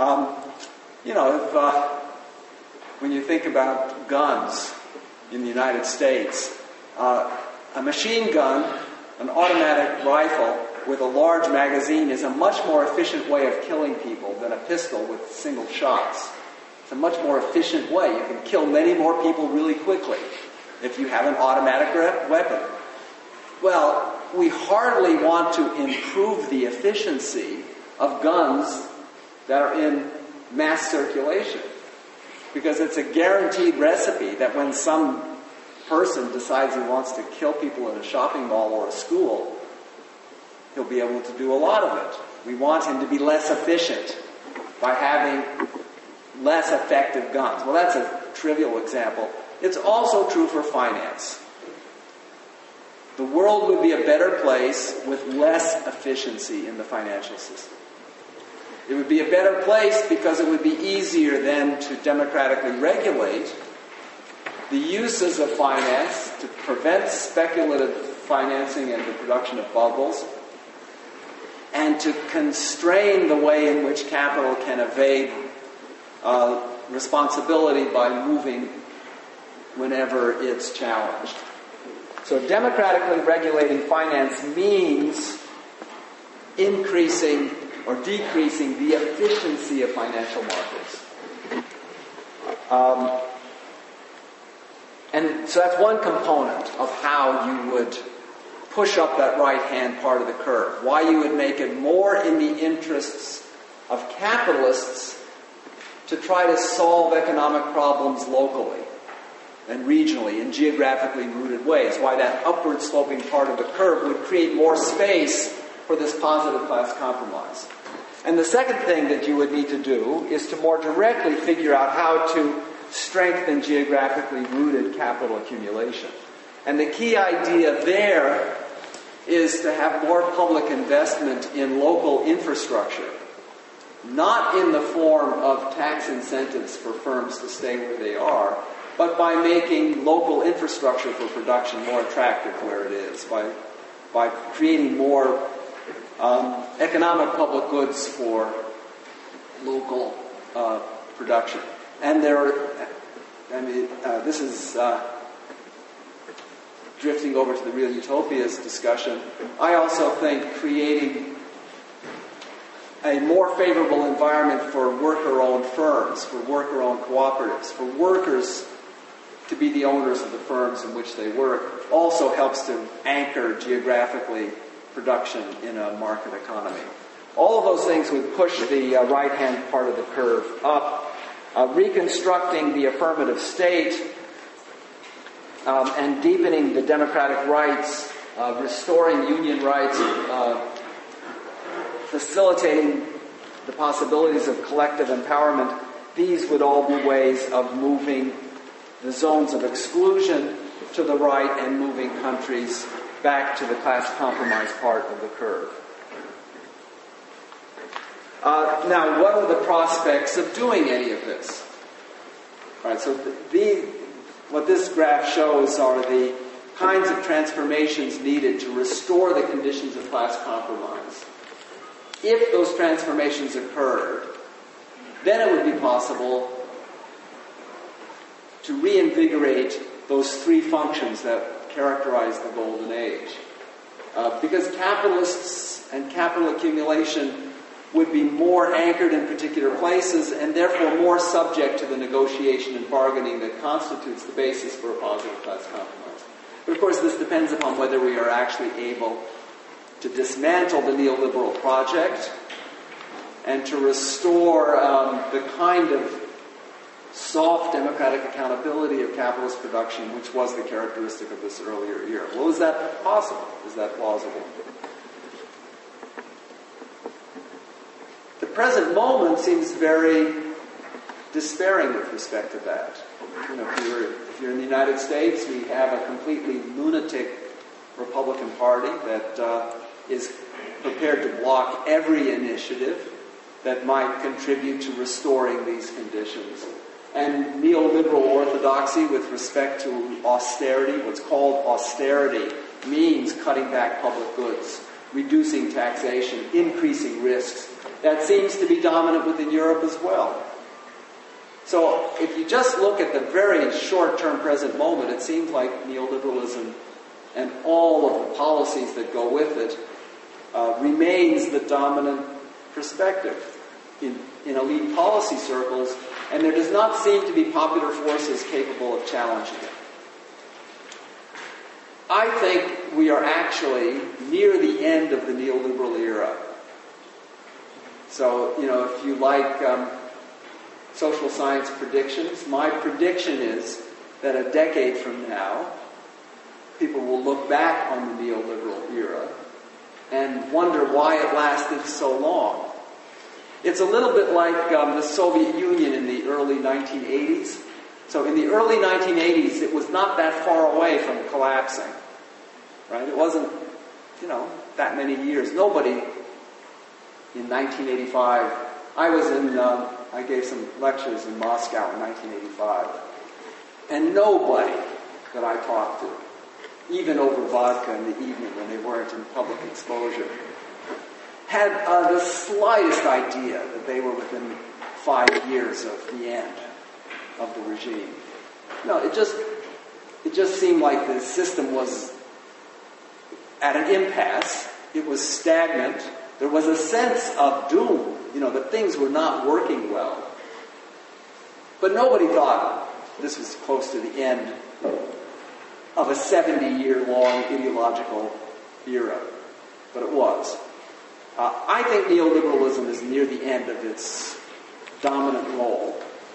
When you think about guns in the United States, a machine gun, an automatic rifle with a large magazine is a much more efficient way of killing people than a pistol with single shots. It's a much more efficient way. You can kill many more people really quickly if you have an automatic weapon. Well, we hardly want to improve the efficiency of guns that are in mass circulation, because it's a guaranteed recipe that when some person decides he wants to kill people in a shopping mall or a school, he'll be able to do a lot of it. We want him to be less efficient by having less effective guns. Well, that's a trivial example. It's also true for finance. The world would be a better place with less efficiency in the financial system. It would be a better place because it would be easier then to democratically regulate the uses of finance to prevent speculative financing and the production of bubbles, and to constrain the way in which capital can evade responsibility by moving whenever it's challenged. So democratically regulating finance means increasing or decreasing the efficiency of financial markets. And so that's one component of how you would push up that right-hand part of the curve. Why you would make it more in the interests of capitalists to try to solve economic problems locally and regionally in geographically rooted ways. Why that upward sloping part of the curve would create more space for this positive class compromise. And the second thing that you would need to do is to more directly figure out how to strengthen geographically rooted capital accumulation. And the key idea there is to have more public investment in local infrastructure, not in the form of tax incentives for firms to stay where they are, but by making local infrastructure for production more attractive where it is, by creating more economic public goods for local production. And this is drifting over to the real utopias discussion. I also think creating a more favorable environment for worker-owned firms, for worker-owned cooperatives, for workers to be the owners of the firms in which they work, also helps to anchor geographically production in a market economy. All of those things would push the right-hand part of the curve up. Reconstructing the affirmative state and deepening the democratic rights, restoring union rights, facilitating the possibilities of collective empowerment, these would all be ways of moving the zones of exclusion to the right and moving countries back to the class compromise part of the curve. Now, what are the prospects of doing any of this? All right, so what this graph shows are the kinds of transformations needed to restore the conditions of class compromise. If those transformations occurred, then it would be possible to reinvigorate those three functions that characterize the Golden Age. Because capitalists and capital accumulation would be more anchored in particular places and therefore more subject to the negotiation and bargaining that constitutes the basis for a positive class compromise. But of course, this depends upon whether we are actually able to dismantle the neoliberal project and to restore the kind of soft democratic accountability of capitalist production, which was the characteristic of this earlier era. Well, is that possible? Is that plausible? The present moment seems very despairing with respect to that. If you're in the United States, we have a completely lunatic Republican Party that is prepared to block every initiative that might contribute to restoring these conditions. And neoliberal orthodoxy with respect to austerity, what's called austerity, means cutting back public goods, reducing taxation, increasing risks. That seems to be dominant within Europe as well. So if you just look at the very short-term present moment, it seems like neoliberalism and all of the policies that go with it remains the dominant perspective in elite policy circles, and there does not seem to be popular forces capable of challenging it. I think we are actually near the end of the neoliberal era. So, if you like social science predictions, my prediction is that a decade from now, people will look back on the neoliberal era and wonder why it lasted so long. It's a little bit like the Soviet Union in the early 1980s. So in the early 1980s, it was not that far away from collapsing. Right? It wasn't, that many years. Nobody in 1985, I gave some lectures in Moscow in 1985. And nobody that I talked to, even over vodka in the evening when they weren't in public exposure, had the slightest idea that they were within 5 years of the end of the regime. No, it just seemed like the system was at an impasse. It was stagnant. There was a sense of doom, that things were not working well. But nobody thought this was close to the end of a 70-year-long ideological era. But it was. I think neoliberalism is near the end of its dominant role.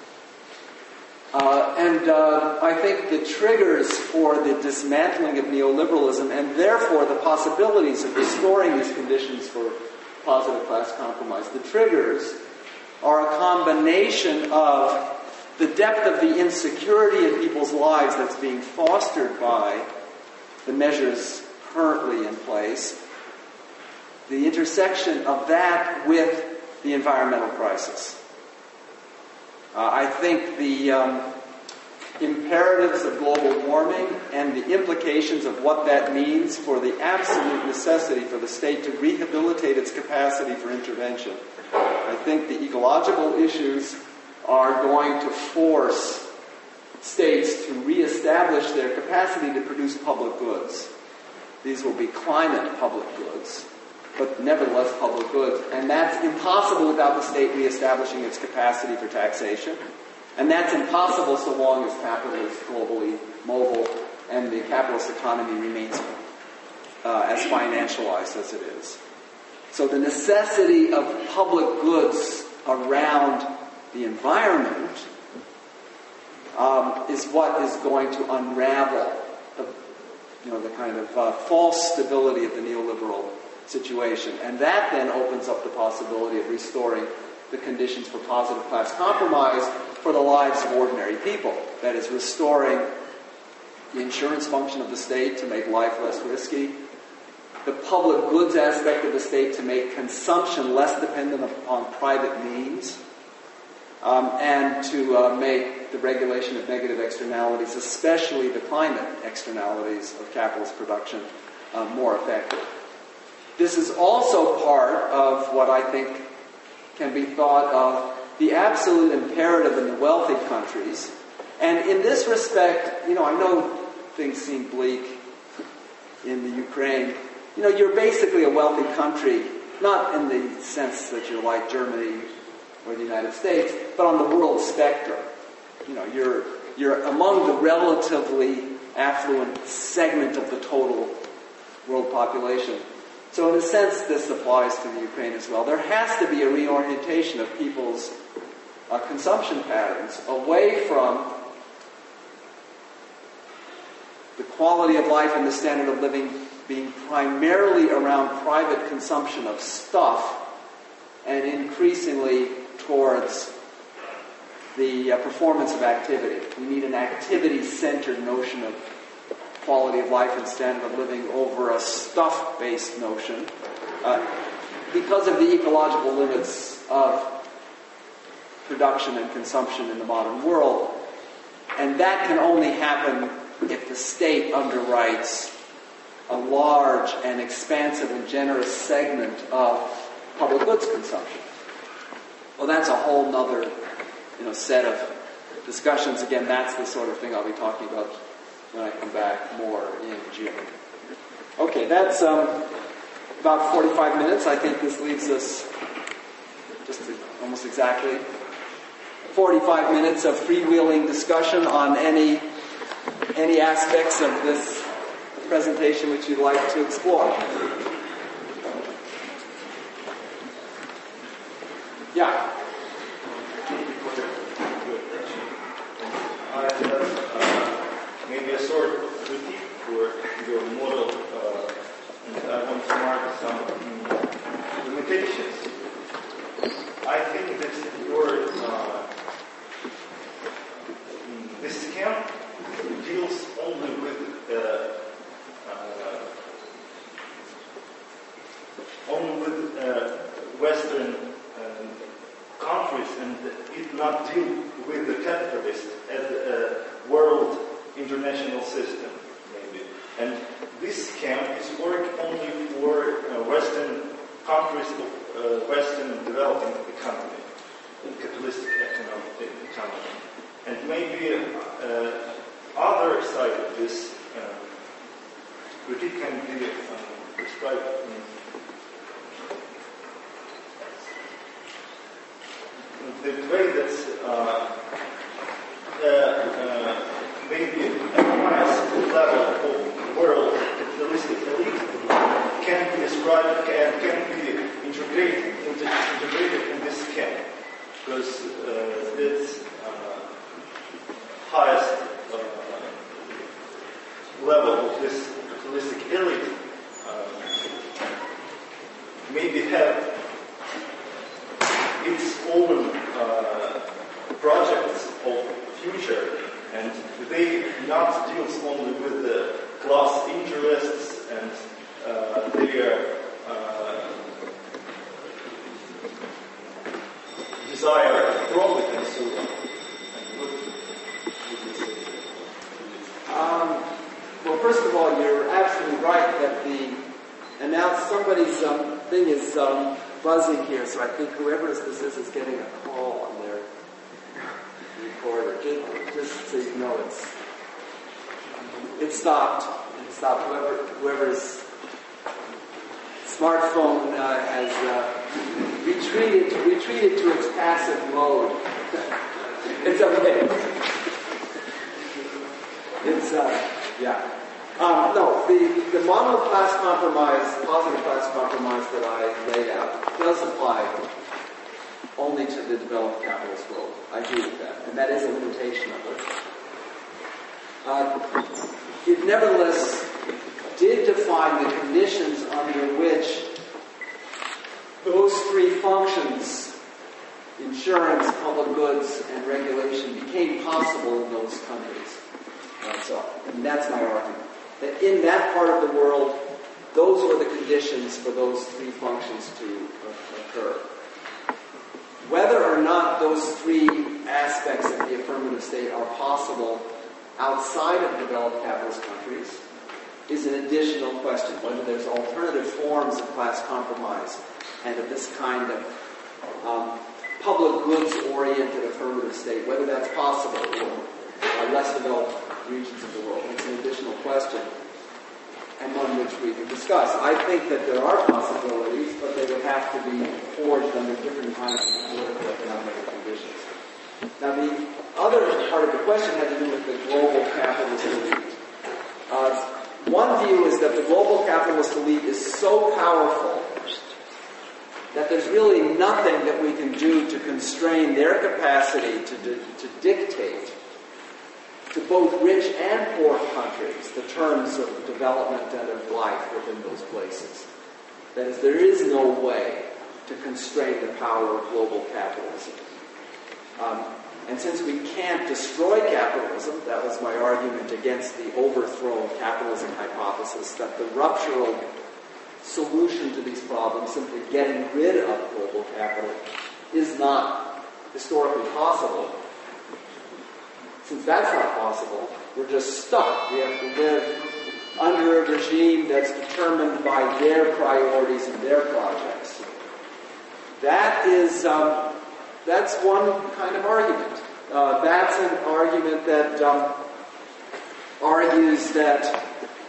And I think the triggers for the dismantling of neoliberalism and therefore the possibilities of restoring these conditions for positive class compromise, the triggers are a combination of the depth of the insecurity in people's lives that's being fostered by the measures currently in place, the intersection of that with the environmental crisis. I think the imperatives of global warming and the implications of what that means for the absolute necessity for the state to rehabilitate its capacity for intervention. I think the ecological issues are going to force states to reestablish their capacity to produce public goods. These will be climate public goods, but nevertheless public goods. And that's impossible without the state reestablishing its capacity for taxation. And that's impossible so long as capital is globally mobile and the capitalist economy remains as financialized as it is. So the necessity of public goods around the environment is what is going to unravel the kind of false stability of the neoliberal situation. And that then opens up the possibility of restoring the conditions for positive class compromise for the lives of ordinary people. That is, restoring the insurance function of the state to make life less risky, the public goods aspect of the state to make consumption less dependent upon private means, and to make the regulation of negative externalities, especially the climate externalities of capitalist production, more effective. This is also part of what I think can be thought of the absolute imperative in the wealthy countries. And in this respect, I know things seem bleak in the Ukraine. You're basically a wealthy country, not in the sense that you're like Germany or the United States, but on the world spectrum. You're among the relatively affluent segment of the total world population. So in a sense, this applies to the Ukraine as well. There has to be a reorientation of people's consumption patterns away from the quality of life and the standard of living being primarily around private consumption of stuff and increasingly towards the performance of activity. We need an activity-centered notion of quality of life and standard of living over a stuff-based notion because of the ecological limits of production and consumption in the modern world. And that can only happen if the state underwrites a large and expansive and generous segment of public goods consumption. Well, that's a whole nother set of discussions. Again, that's the sort of thing I'll be talking about when I come back more in June. Okay, that's about 45 minutes. I think this leaves us just almost exactly 45 minutes of freewheeling discussion on any aspects of this presentation which you'd like to explore. Yeah. I have maybe a sort of critique for your model, and I want to mark some limitations. I think that your this scheme deals only with Western countries, and it not deal with the capitalist as a world international system, maybe. And this scheme is work only for Western countries of Western developing economy, capitalistic economy. And maybe other side of this critique can be described in the way that maybe a highest level of world capitalistic elite can be described and can be integrated in this scheme, because this highest level of this capitalistic elite maybe have its own projects of future, and they not deals only with the class interests and their desire for profit and so on. Well, first of all, you're absolutely right that and now somebody's thing is buzzing here, so I think whoever this is getting a call on their recorder. Just so you know, it stopped. It stopped. Whoever's smartphone has retreated to its passive mode. It's okay. It's yeah. No, the model of class compromise, positive class compromise that I laid out does apply only to the developed capitalist world. I agree with that, and that is a limitation of it. It nevertheless did define the conditions under which those three functions, insurance, public goods, and regulation, became possible in those countries. And that's my argument. That in that part of the world, those were the conditions for those three functions to occur. Whether or not those three aspects of the affirmative state are possible outside of developed capitalist countries is an additional question. Whether there's alternative forms of class compromise and of this kind of public goods-oriented affirmative state, whether that's possible in less developed regions of the world. It's an additional question, and one which we can discuss. I think that there are possibilities, but they would have to be forged under different kinds of political economic conditions. Now, the other part of the question had to do with the global capitalist elite. One view is that the global capitalist elite is so powerful that there's really nothing that we can do to constrain their capacity to dictate to both rich and poor countries the terms of development and of life within those places. That is, there is no way to constrain the power of global capitalism. And since we can't destroy capitalism, that was my argument against the overthrow of capitalism hypothesis, that the ruptural solution to these problems, simply getting rid of global capital, is not historically possible. Since that's not possible, we're just stuck. We have to live under a regime that's determined by their priorities and their projects. That's one kind of argument. That's an argument that argues that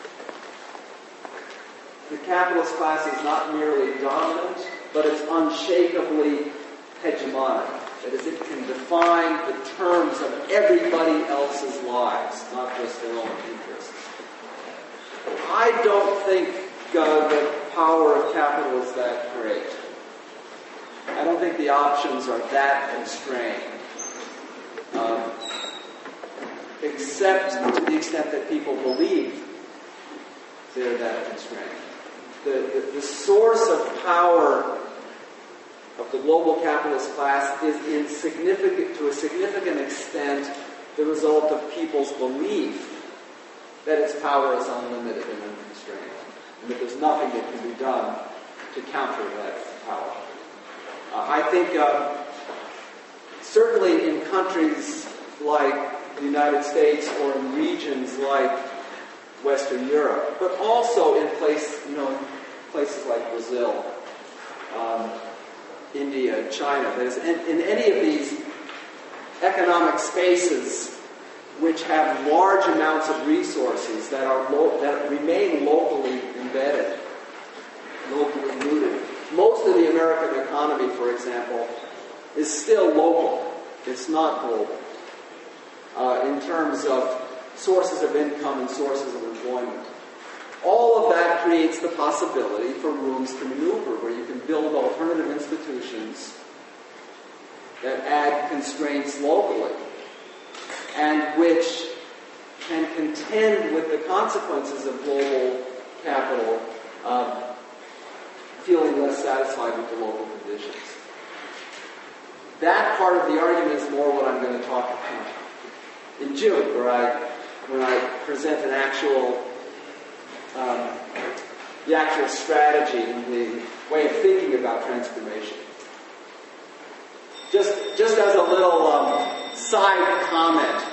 the capitalist class is not merely dominant, but it's unshakably hegemonic. That is, it can define the terms of everybody else's lives, not just their own interests. I don't think the power of capital is that great. I don't think the options are that constrained. Except to the extent that people believe they're that constrained. The source of power of the global capitalist class is to a significant extent the result of people's belief that its power is unlimited and unconstrained, and that there's nothing that can be done to counter that power. I think certainly in countries like the United States or in regions like Western Europe, but also in places like Brazil, India, China. That is, in any of these economic spaces which have large amounts of resources that remain locally embedded, locally rooted. Most of the American economy, for example, is still local. It's not global. In terms of sources of income and sources of employment. All of that creates the possibility for rooms to maneuver, where you can build alternative institutions that add constraints locally, and which can contend with the consequences of global capital, feeling less satisfied with the local conditions. That part of the argument is more what I'm going to talk about in June, when I present the actual strategy and the way of thinking about transformation. Just as a little side comment,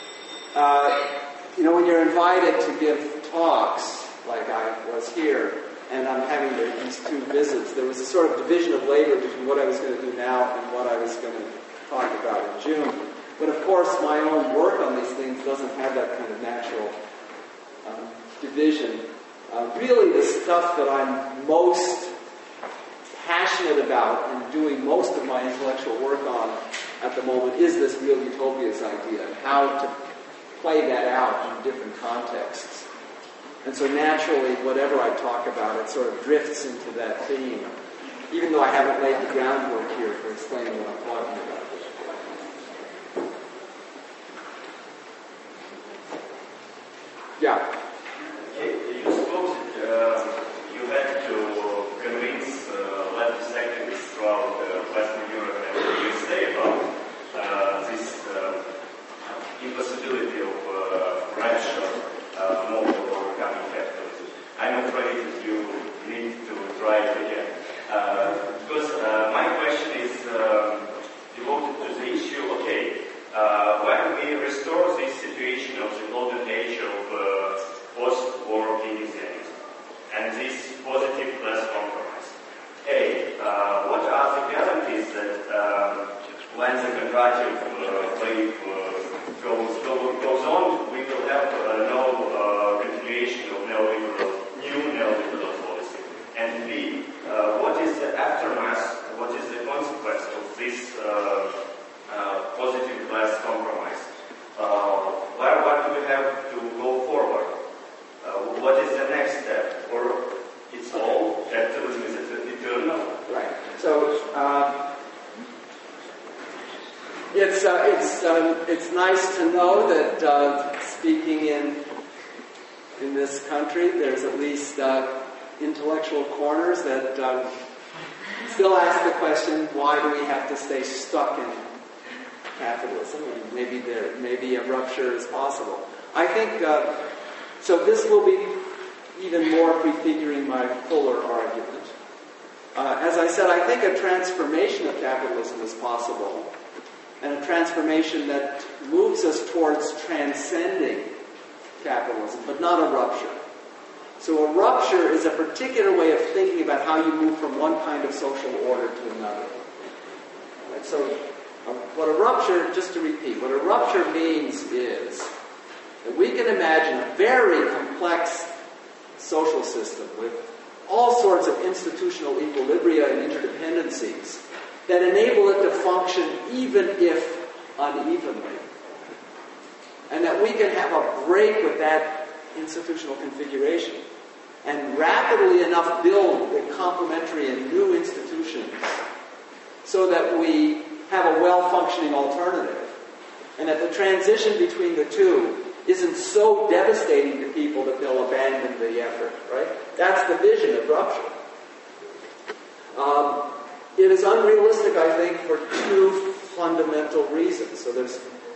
when you're invited to give talks, like I was here, and I'm having these two visits, there was a sort of division of labor between what I was going to do now and what I was going to talk about in June. But of course, my own work on these things doesn't have that kind of natural division. Really, the stuff that I'm most passionate about and doing most of my intellectual work on at the moment is this real utopias idea and how to play that out in different contexts. And so naturally, whatever I talk about, it sort of drifts into that theme, even though I haven't laid the groundwork here for explaining what I'm talking about. Yeah. Okay, you suppose that you had to convince leftist activists when the contractive wave goes on, we will have no continuation of new neoliberal policy. And B, what is the aftermath, what is the consequence of this positive class compromise? What do we have to go forward? What is the next step? Or it's all, capitalism is eternal? Right. So it's nice to know that speaking in this country, there's at least intellectual corners that still ask the question: why do we have to stay stuck in capitalism? And maybe a rupture is possible. I think so. This will be even more prefiguring my fuller argument. As I said, I think a transformation of capitalism is possible, and a transformation that moves us towards transcending capitalism, but not a rupture. So a rupture is a particular way of thinking about how you move from one kind of social order to another. Right? So what a rupture, just to repeat, what a rupture means is that we can imagine a very complex social system with all sorts of institutional equilibria and interdependencies that enable it to function even if unevenly. And that we can have a break with that institutional configuration and rapidly enough build the complementary and new institutions so that we have a well-functioning alternative. And that the transition between the two isn't so devastating to people that they'll abandon the effort, right? That's the vision of rupture. It is unrealistic, I think, for two fundamental reasons. So there's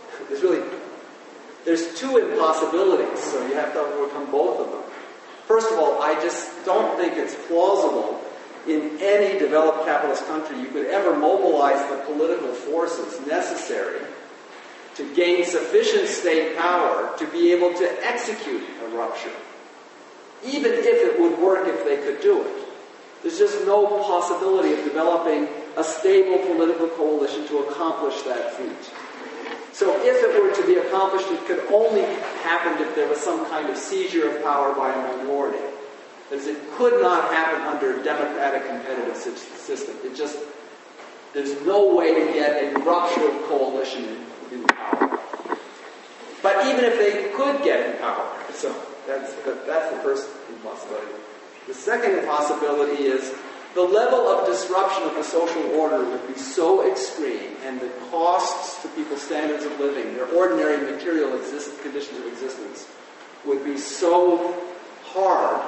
two impossibilities, so you have to overcome both of them. First of all, I just don't think it's plausible in any developed capitalist country you could ever mobilize the political forces necessary to gain sufficient state power to be able to execute a rupture, even if it would work if they could do it. There's just no possibility of developing a stable political coalition to accomplish that feat. So if it were to be accomplished, it could only happen if there was some kind of seizure of power by a minority. Because it could not happen under a democratic competitive system. There's no way to get a rupture of coalition in power. But even if they could get in power, so that's the first impossibility. The second impossibility is the level of disruption of the social order would be so extreme, and the costs to people's standards of living, their ordinary material conditions of existence, would be so hard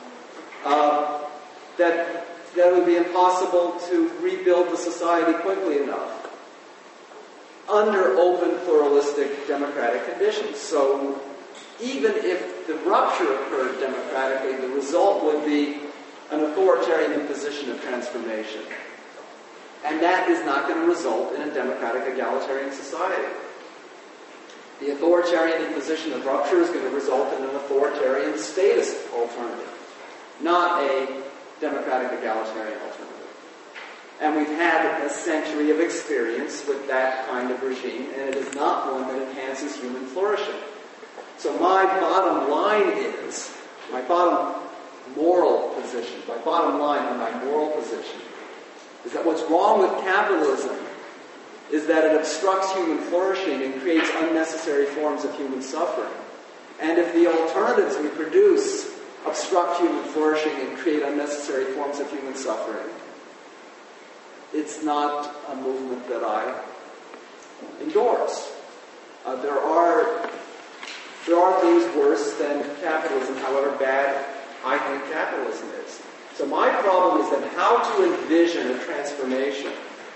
that it would be impossible to rebuild the society quickly enough under open, pluralistic, democratic conditions. So even if the rupture occurred democratically, the result would be an authoritarian imposition of transformation. And that is not going to result in a democratic, egalitarian society. The authoritarian imposition of rupture is going to result in an authoritarian statist alternative, not a democratic, egalitarian alternative. And we've had a century of experience with that kind of regime, and it is not one that enhances human flourishing. So my bottom line is, my bottom moral position, my bottom line on my moral position, is that what's wrong with capitalism is that it obstructs human flourishing and creates unnecessary forms of human suffering. And if the alternatives we produce obstruct human flourishing and create unnecessary forms of human suffering, it's not a movement that I endorse. There are things worse than capitalism, however bad I think capitalism is. So my problem is then how to envision a transformation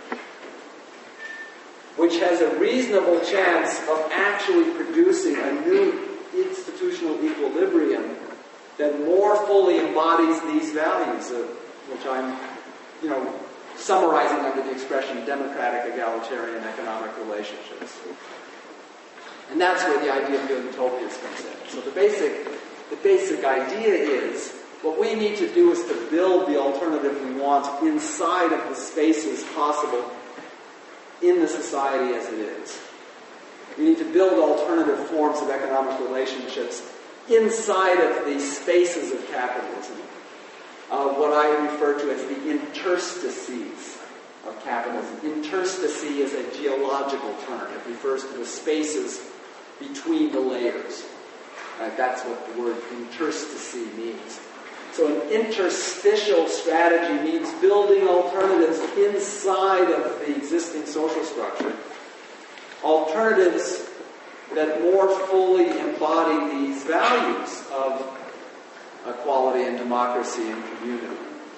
which has a reasonable chance of actually producing a new institutional equilibrium that more fully embodies these values, which I'm, summarizing under the expression democratic, egalitarian economic relationships. And that's where the idea of utopias comes in. So the basic idea is, what we need to do is to build the alternative we want inside of the spaces possible in the society as it is. We need to build alternative forms of economic relationships inside of the spaces of capitalism. What I refer to as the interstices of capitalism. Interstice is a geological term. It refers to the spaces between the layers. That's what the word interstice means. So an interstitial strategy means building alternatives inside of the existing social structure. Alternatives that more fully embody these values of equality and democracy and community.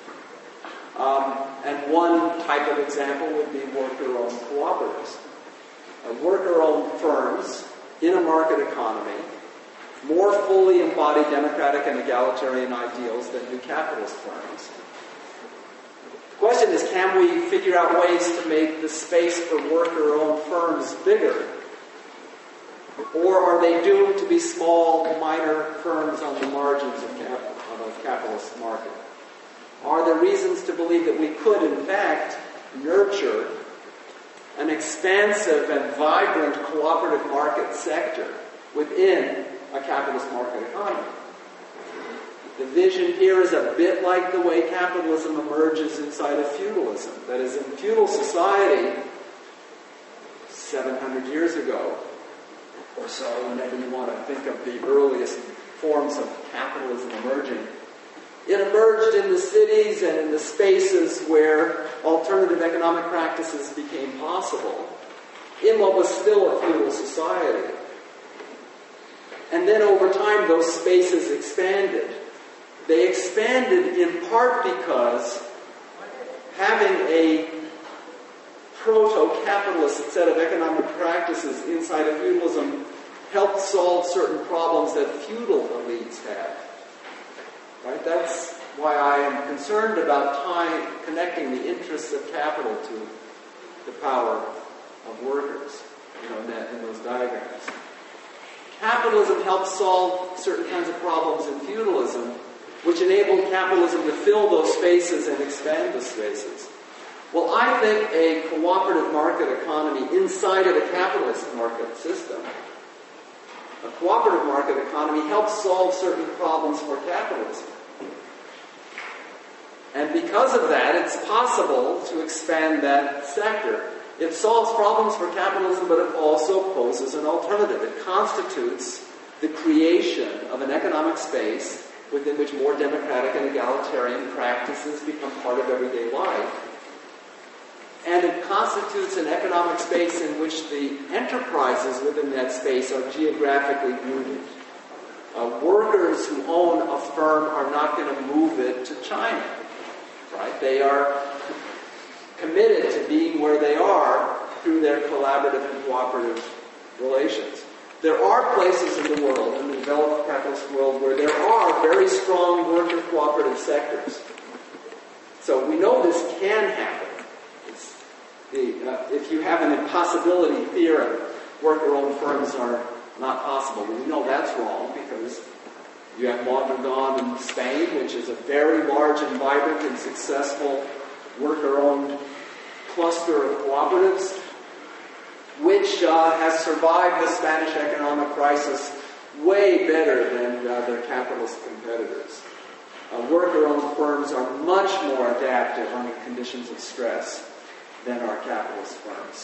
And one type of example would be worker-owned cooperatives. Worker-owned firms in a market economy more fully embody democratic and egalitarian ideals than do capitalist firms. The question is, can we figure out ways to make the space for worker-owned firms bigger? Or are they doomed to be small, minor firms on the margins of a capitalist market? Are there reasons to believe that we could, in fact, nurture an expansive and vibrant cooperative market sector within a capitalist market economy? The vision here is a bit like the way capitalism emerges inside of feudalism. That is, in feudal society, 700 years ago or so, whenever you want to think of the earliest forms of capitalism emerging, it emerged in the cities and in the spaces where alternative economic practices became possible, in what was still a feudal society. And then over time, those spaces expanded. They expanded in part because having a proto-capitalist set of economic practices inside of feudalism helped solve certain problems that feudal elites had. Right? That's why I am concerned about connecting the interests of capital to the power of workers, in those diagrams. Capitalism helped solve certain kinds of problems in feudalism, which enabled capitalism to fill those spaces and expand the spaces. Well, I think a cooperative market economy inside of a capitalist market system, a cooperative market economy, helps solve certain problems for capitalism. And because of that, it's possible to expand that sector. It solves problems for capitalism, but it also poses an alternative. It constitutes the creation of an economic space within which more democratic and egalitarian practices become part of everyday life. And it constitutes an economic space in which the enterprises within that space are geographically rooted. Workers who own a firm are not going to move it to China. Right? They are committed to being where they are through their collaborative and cooperative relations. There are places in the world, in the developed capitalist world, where there are very strong worker cooperative sectors. So we know this can happen. If you have an impossibility theorem, worker-owned firms are not possible. But we know that's wrong because you have Mondragon in Spain, which is a very large and vibrant and successful worker-owned cluster of cooperatives, which has survived the Spanish economic crisis way better than their capitalist competitors. Worker-owned firms are much more adaptive under conditions of stress than our capitalist firms.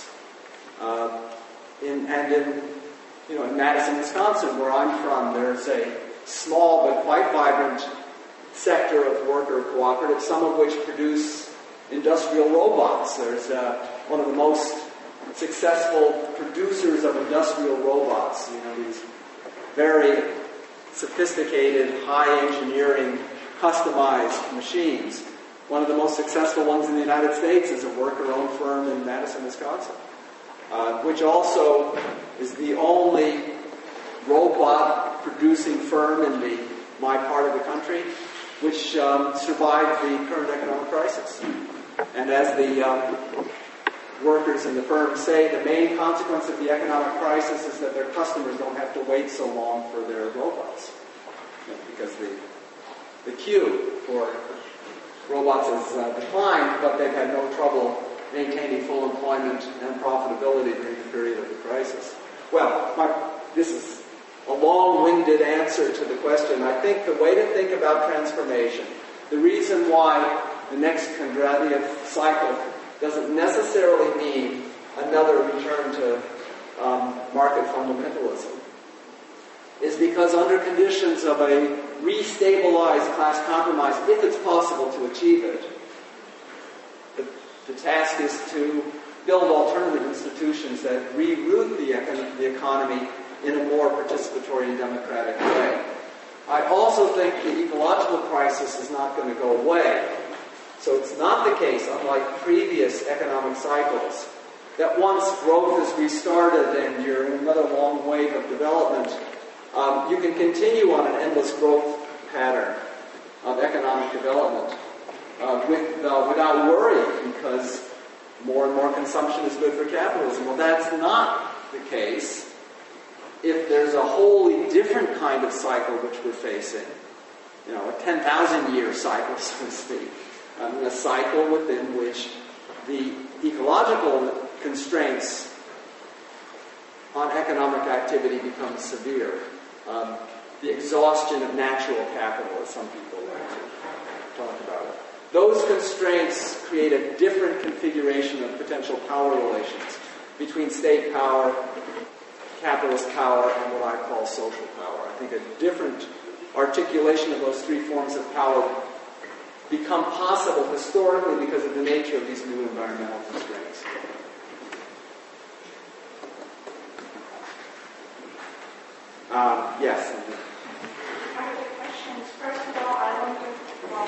In Madison, Wisconsin, where I'm from, there's a small but quite vibrant sector of worker cooperatives, some of which produce industrial robots. There's one of the most successful producers of industrial robots, these very sophisticated, high engineering, customized machines. One of the most successful ones in the United States is a worker-owned firm in Madison, Wisconsin, which also is the only robot-producing firm in my part of the country which survived the current economic crisis. And as the workers in the firm say, the main consequence of the economic crisis is that their customers don't have to wait so long for their robots, because the queue for robots has declined, but they've had no trouble maintaining full employment employment and profitability during the period of the crisis? Well, this is a long-winded answer to the question. I think the way to think about transformation, the reason why the next Kondratiev cycle doesn't necessarily mean another return to market fundamentalism, is because under conditions of a restabilized class compromise, if it's possible to achieve it, the task is to build alternative institutions that reroute the economy in a more participatory and democratic way. I also think the ecological crisis is not going to go away. So it's not the case, unlike previous economic cycles, that once growth is restarted and you're in another long wave of development, you can continue on an endless growth pattern of economic development without worry, because more and more consumption is good for capitalism. Well, that's not the case if there's a wholly different kind of cycle which we're facing, a 10,000-year cycle, so to speak, a cycle within which the ecological constraints on economic activity become severe. The exhaustion of natural capital, as some people like to talk about it. Those constraints create a different configuration of potential power relations between state power, capitalist power, and what I call social power. I think a different articulation of those three forms of power become possible historically because of the nature of these new environmental constraints. Yes. I have two questions. First of all, I want to,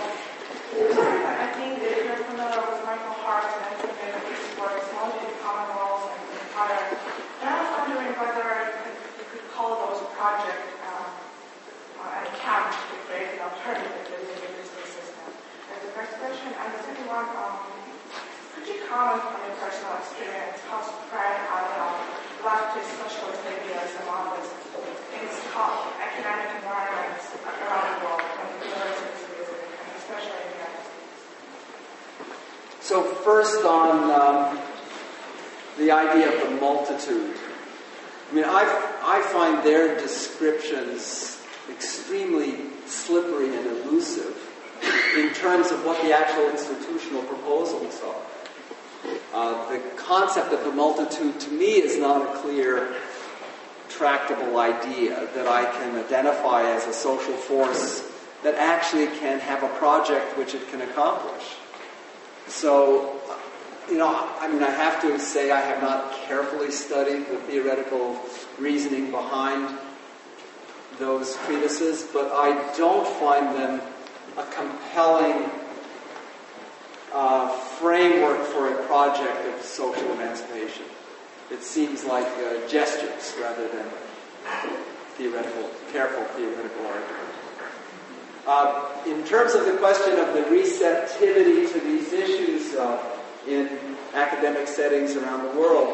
I think that if you're familiar with Michael Hart's and his work, Technology, Common Walls, and Empire, and I was wondering whether you could call those projects an attempt to create an alternative to the business system. That's the first question. And the second one, could you comment on your personal experience, how spread out leftist socialist ideas among this in tough economic environments around the world, and universities, and especially in the United States? So first on the idea of the multitude. I mean, I find their descriptions extremely slippery and elusive in terms of what the actual institutional proposals are. The concept of the multitude, to me, is not a clear, tractable idea that I can identify as a social force that actually can have a project which it can accomplish. So, I have to say I have not carefully studied the theoretical reasoning behind those treatises, but I don't find them a compelling framework for a project of social emancipation. It seems like gestures rather than careful theoretical argument. In terms of the question of the receptivity to these issues in academic settings around the world,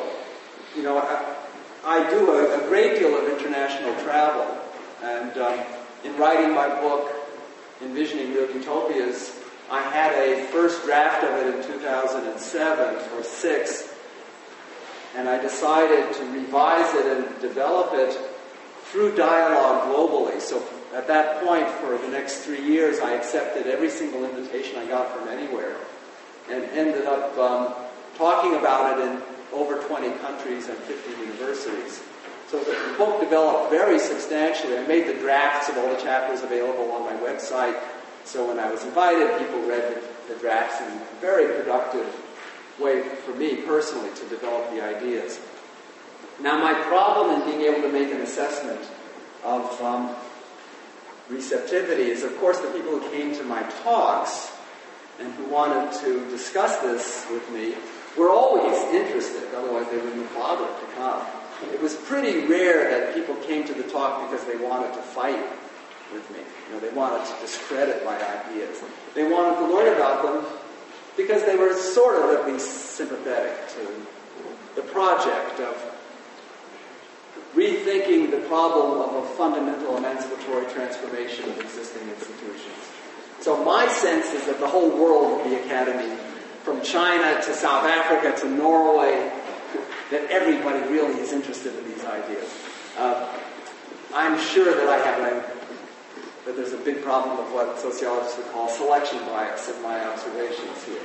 I do a great deal of international travel, and in writing my book, Envisioning Real Utopias, I had a first draft of it in 2007 or 6, and I decided to revise it and develop it through dialogue globally. So at that point, for the next 3 years, I accepted every single invitation I got from anywhere, and ended up talking about it in over 20 countries and 50 universities. So the book developed very substantially. I made the drafts of all the chapters available on my website. So when I was invited, people read the drafts in a very productive way for me personally to develop the ideas. Now my problem in being able to make an assessment of receptivity is, of course, the people who came to my talks and who wanted to discuss this with me were always interested, otherwise they wouldn't have bothered to come. It was pretty rare that people came to the talk because they wanted to fight with me. They wanted to discredit my ideas. They wanted to learn about them because they were sort of at least sympathetic to the project of rethinking the problem of a fundamental emancipatory transformation of existing institutions. So my sense is that the whole world of the academy from China to South Africa to Norway, that everybody really is interested in these ideas. I'm sure that that there's a big problem of what sociologists would call selection bias in my observations here.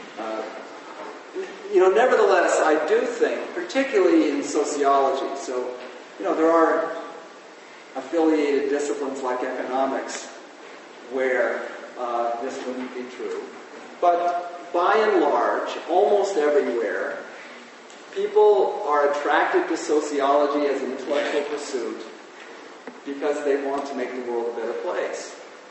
Nevertheless, I do think, particularly in sociology, so, there are affiliated disciplines like economics where this wouldn't be true. But by and large, almost everywhere, people are attracted to sociology as an intellectual pursuit because they want to make the world a better place.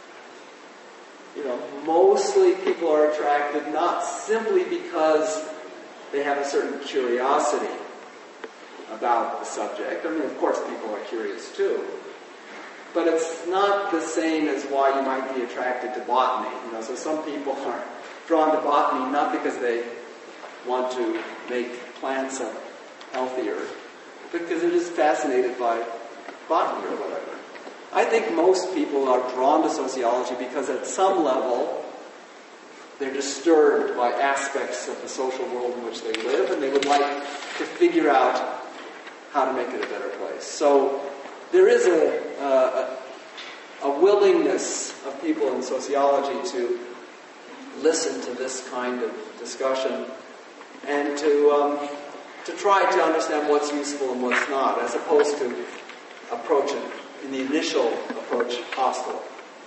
Mostly people are attracted not simply because they have a certain curiosity about the subject. I mean, of course, people are curious too. But it's not the same as why you might be attracted to botany. So some people are drawn to botany not because they want to make plants healthier, but because they're just fascinated by botany or whatever. I think most people are drawn to sociology because at some level they're disturbed by aspects of the social world in which they live, and they would like to figure out how to make it a better place. So there is a willingness of people in sociology to listen to this kind of discussion and to try to understand what's useful and what's not, as opposed to approach it in the initial approach hostile.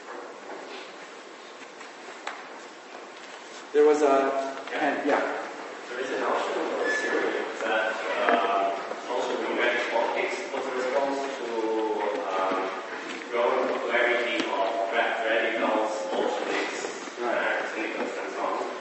There was a... There is a notion of a theory that social democratic politics was a response to growing popularity of radicals, bolsheviks, cynicals, and so on.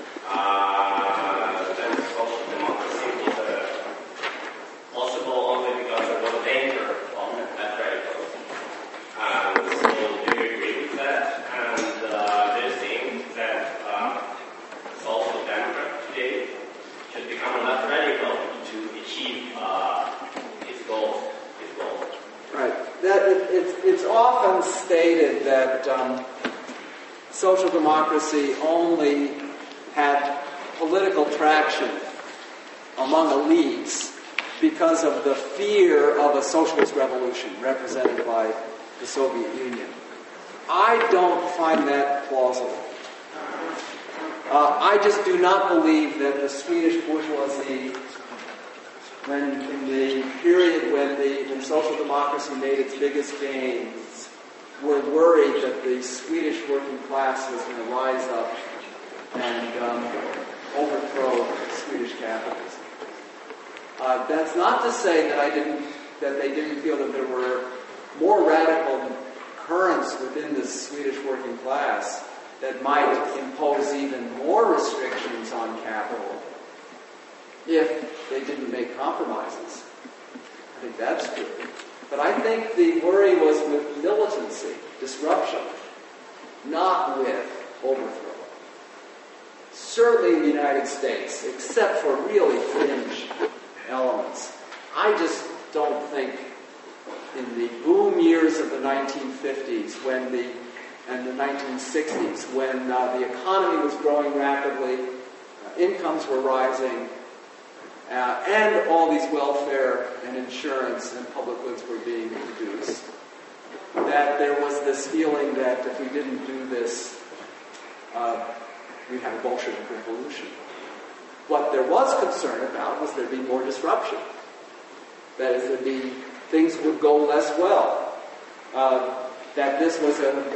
That social democracy was possible only because there was a danger of that radicals. So do you agree with that? And do you think that social democrat today should become less radical to achieve its goals? Right. It's often stated that social democracy only had political traction among elites because of the fear of a socialist revolution represented by the Soviet Union. I don't find that plausible. I just do not believe that the Swedish bourgeoisie, in the period when social democracy made its biggest gains, were worried that the Swedish working class was going to rise up and overthrow Swedish capitalism. That's not to say that they didn't feel that there were more radical currents within the Swedish working class that might impose even more restrictions on capital if they didn't make compromises. I think that's true. But I think the worry was with militancy, disruption, not with overthrow. Certainly in the United States, except for really fringe elements. I just don't think in the boom years of the 1950s and the 1960s, when the economy was growing rapidly, incomes were rising, and all these welfare and insurance and public goods were being introduced, that there was this feeling that if we didn't do this, we'd have a Bolshevik revolution. What there was concern about was there'd be more disruption. That is, things would go less well. That this was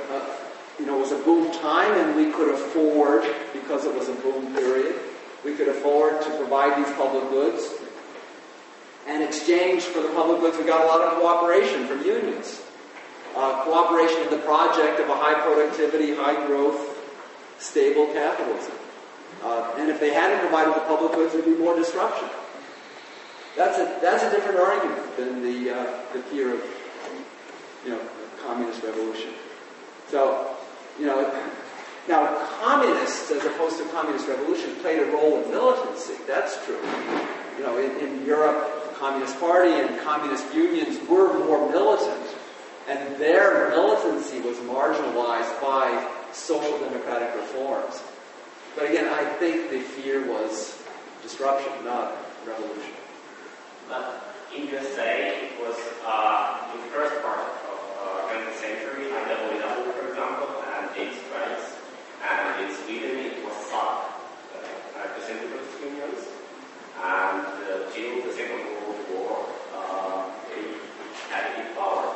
a boom time, and we could afford, because it was a boom period, we could afford to provide these public goods. And in exchange for the public goods, we got a lot of cooperation from unions. Cooperation in the project of a high productivity, high growth, stable capitalism. And if they hadn't provided the public goods, there'd be more disruption. That's a different argument than the fear of, communist revolution. So, now communists, as opposed to communist revolution, played a role in militancy. That's true. In Europe, the Communist Party and communist unions were more militant, and their militancy was marginalized by social democratic reforms. But again, I think the fear was disruption, not revolution. But in USA, it was in the first part of 20th century, IWW, for example, and its strikes. And in Sweden, it was SAP, representative unions. And till the Second World War, they had a power.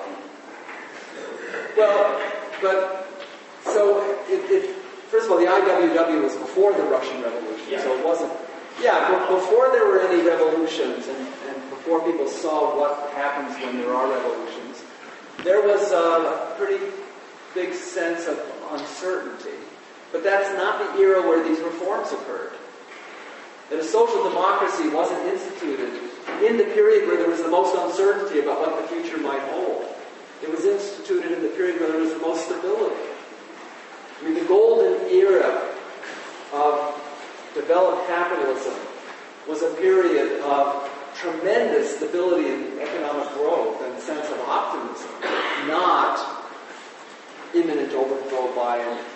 Well, but, so, first of all, the IWW was before the Russian Revolution, Yeah. so it wasn't, but before there were any revolutions, and before people saw what happens when there are revolutions, there was a pretty big sense of uncertainty. But that's not the era where these reforms occurred. That a social democracy wasn't instituted in the period where there was the most uncertainty about what the future might hold. It was instituted in the period where there was the most stability. I mean, the golden era of developed capitalism was a period of tremendous stability and economic growth and sense of optimism, not imminent overthrow by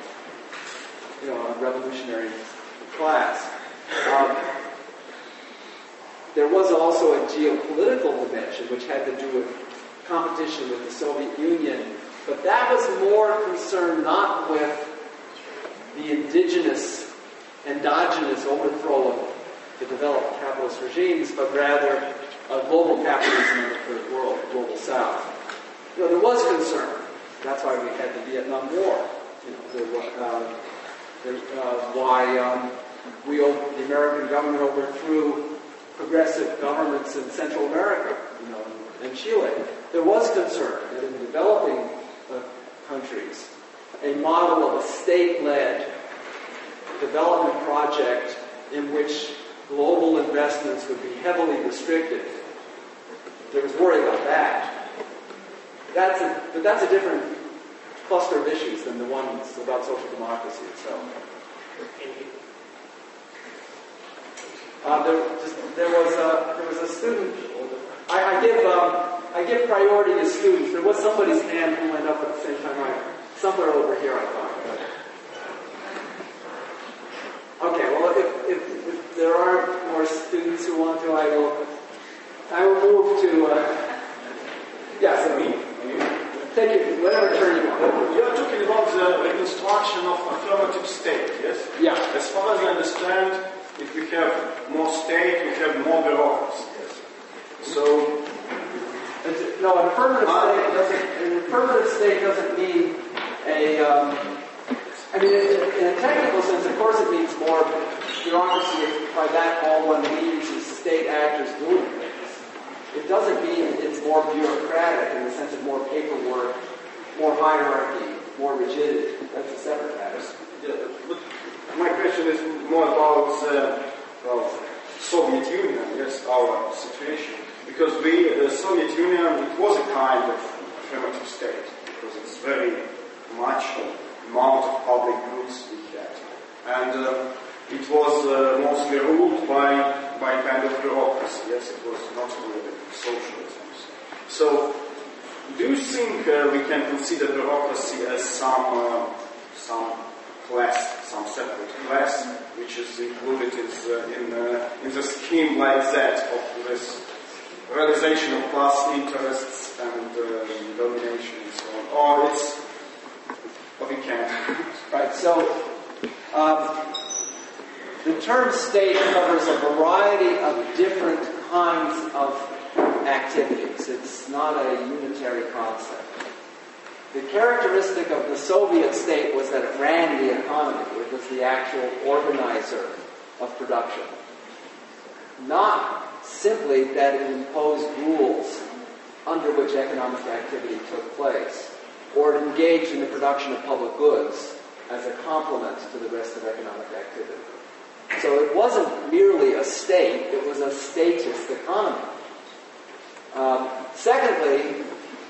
a revolutionary class. There was also a geopolitical dimension which had to do with competition with the Soviet Union, but that was more concerned not with the endogenous overthrow of the developed capitalist regimes, but rather global capitalism in the Third World, the Global South. There was concern. That's why we had the Vietnam War. The American government overthrew progressive governments in Central America, and Chile. There was concern that in developing countries, a model of a state-led development project in which global investments would be heavily restricted. There was worry about that. But that's a different cluster of issues than the ones about social democracy itself. There was a student. I give priority to students. There was somebody's hand who went up at the same time. Somewhere over here, I thought. Okay. Well, if there are more students who want to, I will move to. Yes, take it whatever turn you want. You are talking about the reconstruction of affirmative state, yes? Yeah. As far as I understand, if we have more state, we have more bureaucracy. Yes. So, no, an affirmative state doesn't mean in a technical sense, of course, it means more bureaucracy. By that, all one means is state actors doing things. It doesn't mean it's more bureaucratic in the sense of more paperwork, more hierarchy, more rigidity. That's a separate matter. yeah, but my question is more about Soviet Union, yes, our situation. Because the Soviet Union, it was a kind of affirmative state, because it's very much amount of public goods we had. And it was mostly ruled by kind of bureaucracy, yes, it was not really socialism. So, do you think we can consider bureaucracy as some class, some separate class, which is included in the scheme like that of this realization of class interests and domination and so on, or we can't? Right. So, the term state covers a variety of different kinds of activities. It's not a unitary concept. The characteristic of the Soviet state was that it ran the economy. It was the actual organizer of production. Not simply that it imposed rules under which economic activity took place, or it engaged in the production of public goods as a complement to the rest of economic activity. So it wasn't merely a state, it was a statist economy. Secondly,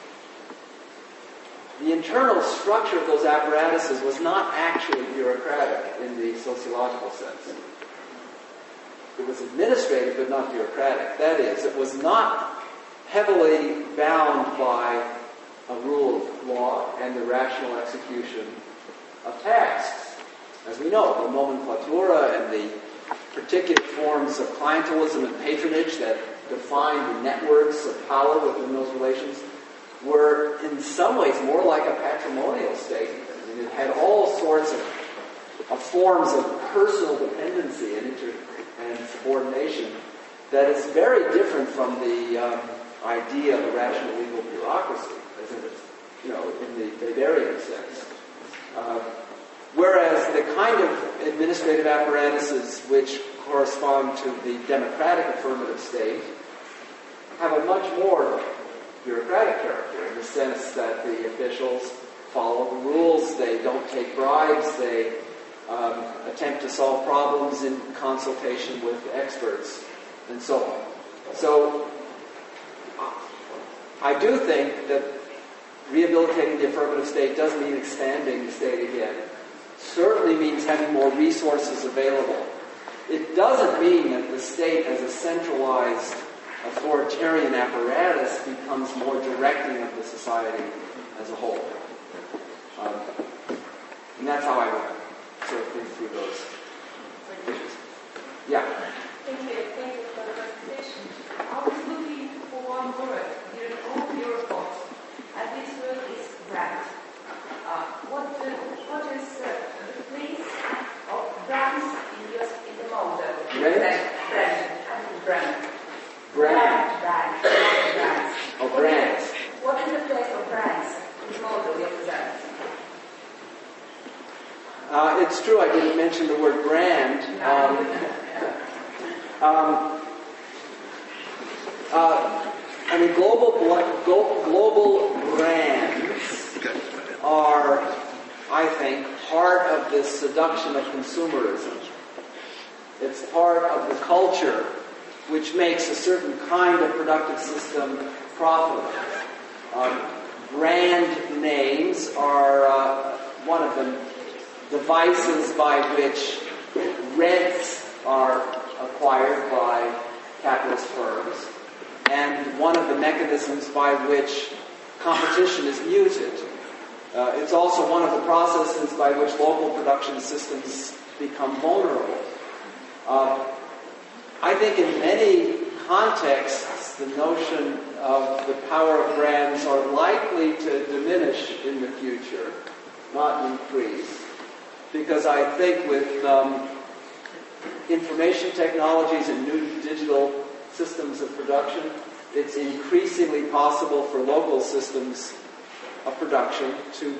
the internal structure of those apparatuses was not actually bureaucratic in the sociological sense. It was administrative but not bureaucratic. That is, it was not heavily bound by a rule of law and the rational execution of tasks. as we know, the nomenclatura and the particular forms of clientelism and patronage that define the networks of power within those relations were in some ways more like a patrimonial state. I mean, it had all sorts of forms of personal dependency and subordination that is very different from the idea of a rational legal bureaucracy, as in, in the Weberian sense. Whereas the kind of administrative apparatuses which correspond to the democratic affirmative state have a much more bureaucratic character in the sense that the officials follow the rules, they don't take bribes, they attempt to solve problems in consultation with experts, and so on. So I do think that rehabilitating the affirmative state doesn't mean expanding the state again. Certainly means having more resources available. It doesn't mean that the state as a centralized authoritarian apparatus becomes more directing of the society as a whole. And that's how I would sort of think through those issues. Yeah? Thank you for the presentation. I was looking for one word during all your thoughts, and this word is brand. What is the place of brands in the model? Brand. Oh, brands. What is the place of brands in the model you present? It's true I didn't mention the word brand. Global brands are, I think, part of this seduction of consumerism. It's part of the culture which makes a certain kind of productive system profitable. Brand names are one of the devices by which rents are acquired by capitalist firms, and one of the mechanisms by which competition is muted. It's also one of the processes by which local production systems become vulnerable. I think in many contexts, the notion of the power of brands are likely to diminish in the future, not increase. Because I think with information technologies and new digital systems of production, it's increasingly possible for local systems of production to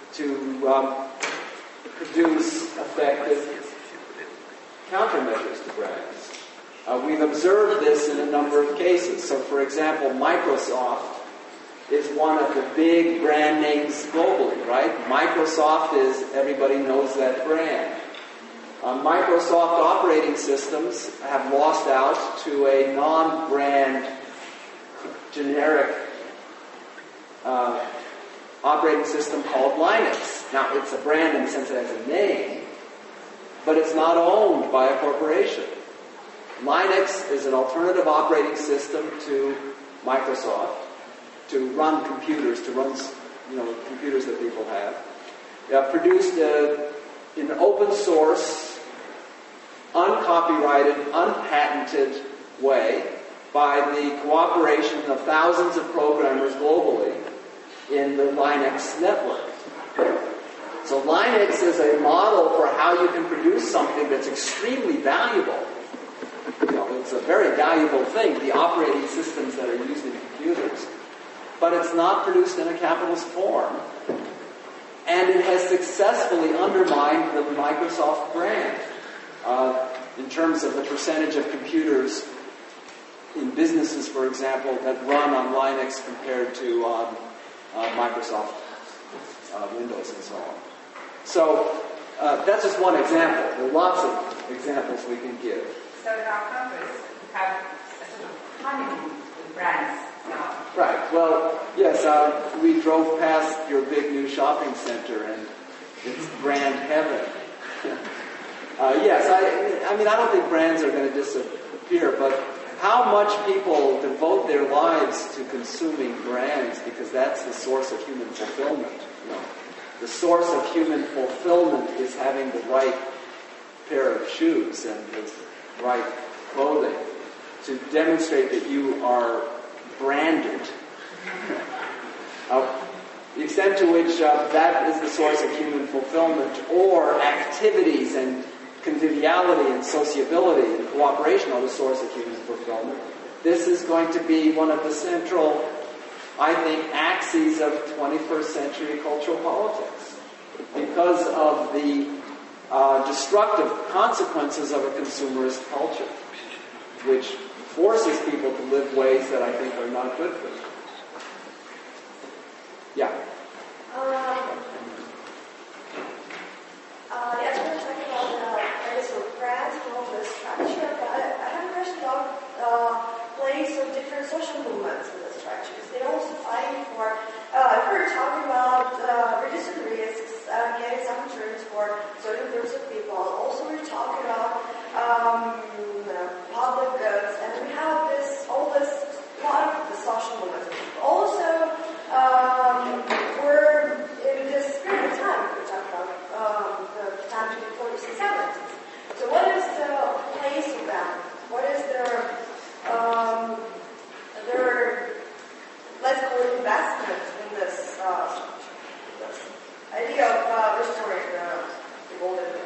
produce effective countermeasures to brands. We've observed this in a number of cases. So, for example, Microsoft is one of the big brand names globally, right? Microsoft is, everybody knows that brand. Microsoft operating systems have lost out to a non-brand generic operating system called Linux. Now, it's a brand in the sense that it has a name, but it's not owned by a corporation. Linux is an alternative operating system to Microsoft, to run computers, to run computers that people have. Produced in an open source, uncopyrighted, unpatented way by the cooperation of thousands of programmers globally in the Linux network. So Linux is a model for how you can produce something that's extremely valuable. It's a very valuable thing, the operating systems that are used in computers. But it's not produced in a capitalist form. And it has successfully undermined the Microsoft brand in terms of the percentage of computers in businesses, for example, that run on Linux compared to on Microsoft Windows and so on. So that's just one example. There are lots of examples we can give. So our countries have a sort of honeymoon with brands now. Right. Well, yes, we drove past your big new shopping center, and it's brand heaven. Yes, I mean, I don't think brands are going to disappear, but how much people devote their lives to consuming brands because that's the source of human fulfillment. the source of human fulfillment is having the right pair of shoes and the right clothing, to demonstrate that you are branded. The extent to which that is the source of human fulfillment, or activities and conviviality and sociability and cooperation are the source of human fulfillment, this is going to be one of the central, I think, axes of 21st century cultural politics, because of the destructive consequences of a consumerist culture, which forces people to live ways that I think are not good for them. Yeah. Yes, we're talking about place of brands and all this structure, but I have a question about place of different social movements in the structures. They're also fighting for, if we're talking about reducing risks, getting some returns for certain groups of people. Also, we're talking about public goods, and we have all this part of the social movement. Also, we're in this period of time, we're talking about the time between the 40s and 70s. So what is the place of them? What is their let's call it investment in this idea of restoring the golden era?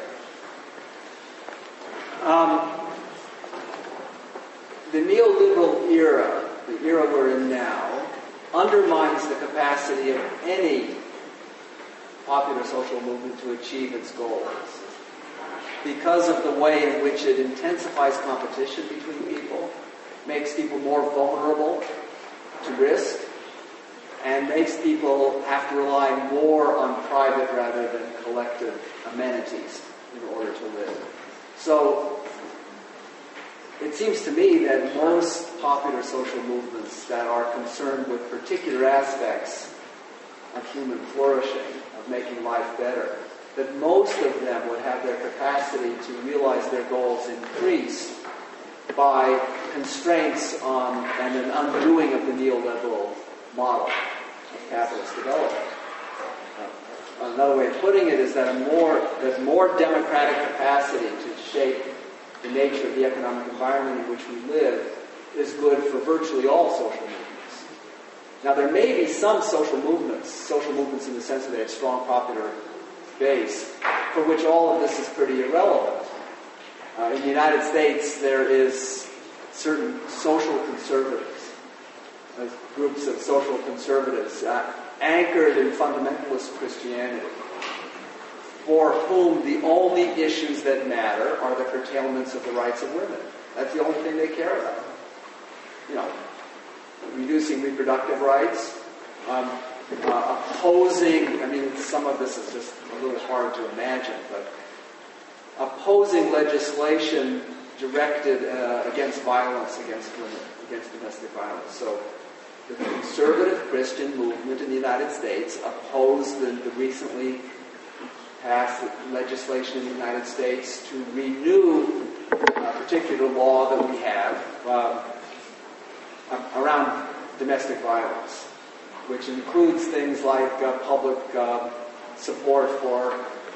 The neoliberal era, the era we're in now, undermines the capacity of any popular social movement to achieve its goals, because of the way in which it intensifies competition between people, makes people more vulnerable to risk, and makes people have to rely more on private rather than collective amenities in order to live. So it seems to me that most popular social movements that are concerned with particular aspects of human flourishing, of making life better, that most of them would have their capacity to realize their goals increased by constraints on and an undoing of the neoliberal model of capitalist development. Another way of putting it is that there's more democratic capacity to shape the nature of the economic environment in which we live is good for virtually all social movements. Now, there may be some social movements in the sense that they have strong popular base, for which all of this is pretty irrelevant. In the United States, there is certain social conservatives, groups of social conservatives anchored in fundamentalist Christianity, for whom the only issues that matter are the curtailments of the rights of women. That's the only thing they care about. Reducing reproductive rights, opposing, some of this is just a little hard to imagine, but opposing legislation directed against violence against women, against domestic violence. So the conservative Christian movement in the United States opposed the recently passed legislation in the United States to renew a particular law that we have around domestic violence, which includes things like public support for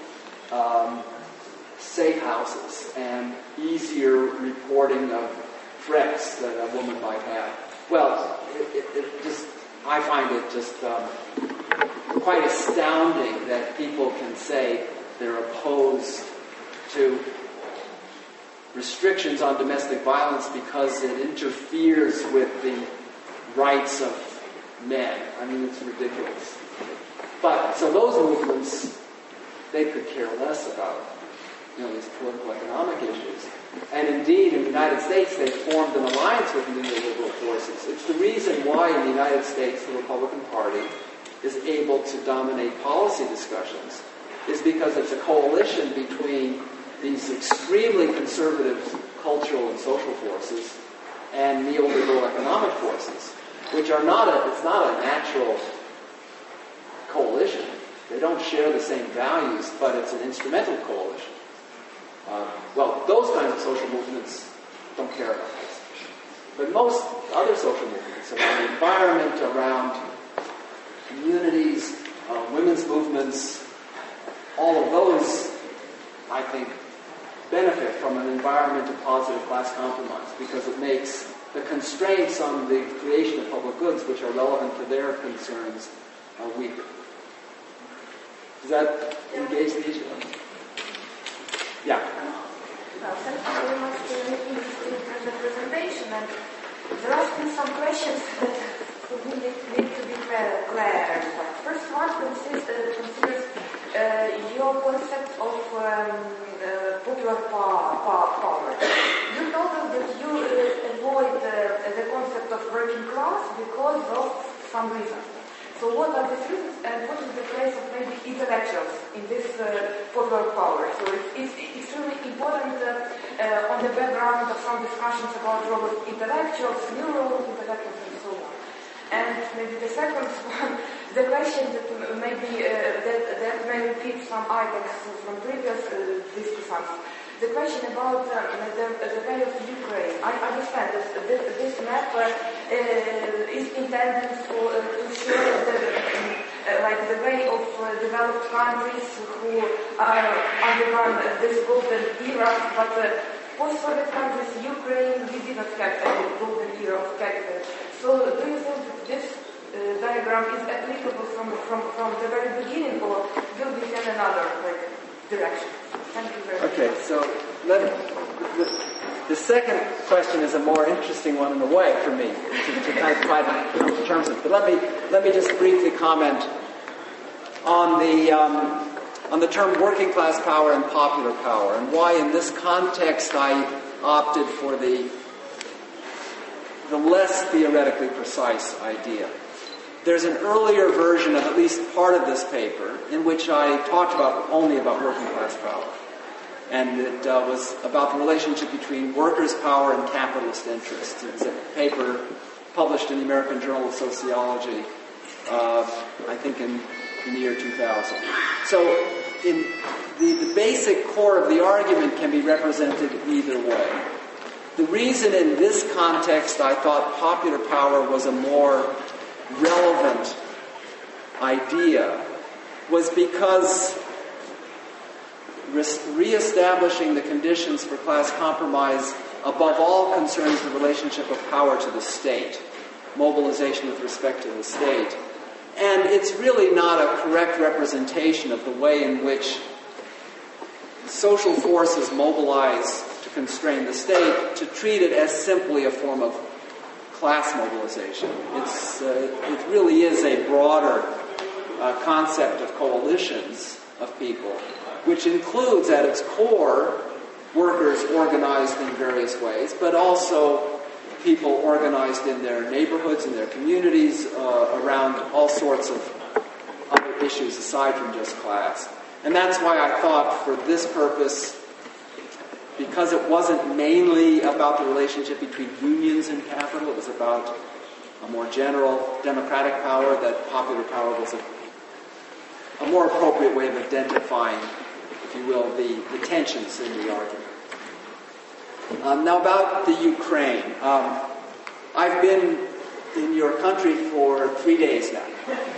safe houses and easier reporting of threats that a woman might have. Well, I find it just quite astounding that people can say they're opposed to restrictions on domestic violence because it interferes with the rights of men. It's ridiculous. But, so those movements, they could care less about, these political economic issues. And indeed, in the United States, they formed an alliance with neoliberal forces. It's the reason why in the United States the Republican Party is able to dominate policy discussions, is because it's a coalition between these extremely conservative cultural and social forces and neoliberal economic forces, which are it's not a natural coalition. They don't share the same values, but it's an instrumental coalition. Those kinds of social movements don't care about this. But most other social movements around the environment, around communities, women's movements, all of those, I think, benefit from an environment of positive class compromise because it makes the constraints on the creation of public goods, which are relevant to their concerns, weaker. Does that engage the issue? Yeah. Well, thank you very much for making the presentation. And there are still some questions that we need to be clarified. First one considers your concept of popular power. You told us that you avoid the concept of working class because of some reasons. So what are these reasons and what is the place of maybe intellectuals in this popular power? So it's extremely important on the background of some discussions about role of intellectuals, new role of intellectuals and so on. And maybe the second one, the question that maybe that may repeat some items from previous discussions. The question about the way of Ukraine. I understand that this map is intended to show the way of developed countries who are undergone this golden era, but post-Soviet countries, Ukraine, we did not have a golden era of capital. So do you think that this diagram is applicable from the very beginning, or will be in another direction? Thank you very much. Okay, so the second question is a more interesting one in a way for me to kind of try to come to terms with. But let me just briefly comment on the term working class power and popular power, and why in this context I opted for the less theoretically precise idea. There's an earlier version of at least part of this paper in which I talked only about working class power. And it was about the relationship between workers' power and capitalist interests. It was a paper published in the American Journal of Sociology, I think in the year 2000. So in the basic core of the argument can be represented either way. The reason in this context I thought popular power was a more relevant idea was because reestablishing the conditions for class compromise above all concerns the relationship of power to the state, mobilization with respect to the state. And it's really not a correct representation of the way in which social forces mobilize to constrain the state to treat it as simply a form of class mobilization. It really is a broader concept of coalitions of people, which includes at its core workers organized in various ways, but also people organized in their neighborhoods, in their communities, around all sorts of other issues aside from just class. And that's why I thought for this purpose, because it wasn't mainly about the relationship between unions and capital, it was about a more general democratic power, that popular power was a more appropriate way of identifying, if you will, the tensions in the argument. Now about the Ukraine. I've been in your country for 3 days now.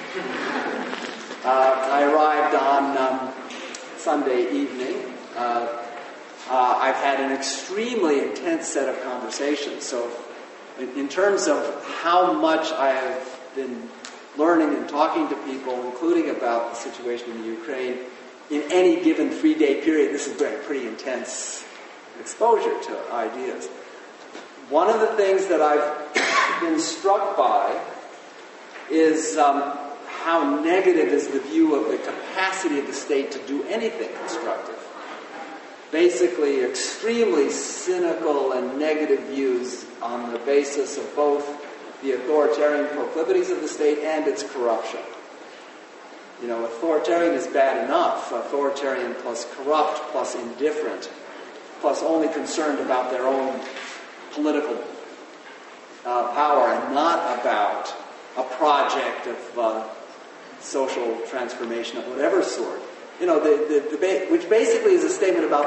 I arrived on Sunday evening. I've had an extremely intense set of conversations. So in terms of how much I have been learning and talking to people, including about the situation in the Ukraine, in any given 3-day period, this has been a pretty intense exposure to ideas. One of the things that I've been struck by is how negative is the view of the capacity of the state to do anything constructive. Basically, extremely cynical and negative views on the basis of both the authoritarian proclivities of the state and its corruption. You know, authoritarian is bad enough. Authoritarian plus corrupt plus indifferent plus only concerned about their own political power and not about a project of social transformation of whatever sort. You know, which basically is a statement about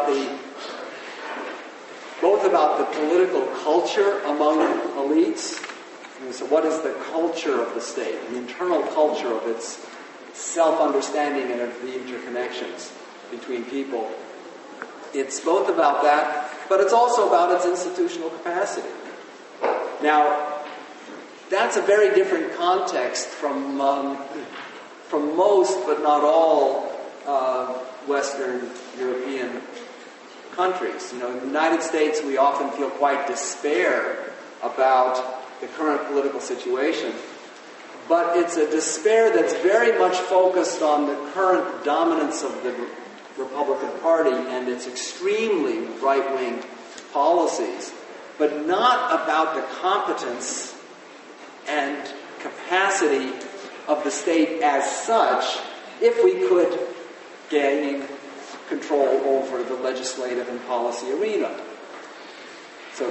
both about the political culture among elites. So what is the culture of the state, the internal culture of its self-understanding and of the interconnections between people. It's both about that, but it's also about its institutional capacity. Now, that's a very different context from most, but not all, Western European countries. In the United States, we often feel quite despair about the current political situation, but it's a despair that's very much focused on the current dominance of the Republican Party and its extremely right-wing policies, but not about the competence and capacity of the state as such if we could gain control over the legislative and policy arena. So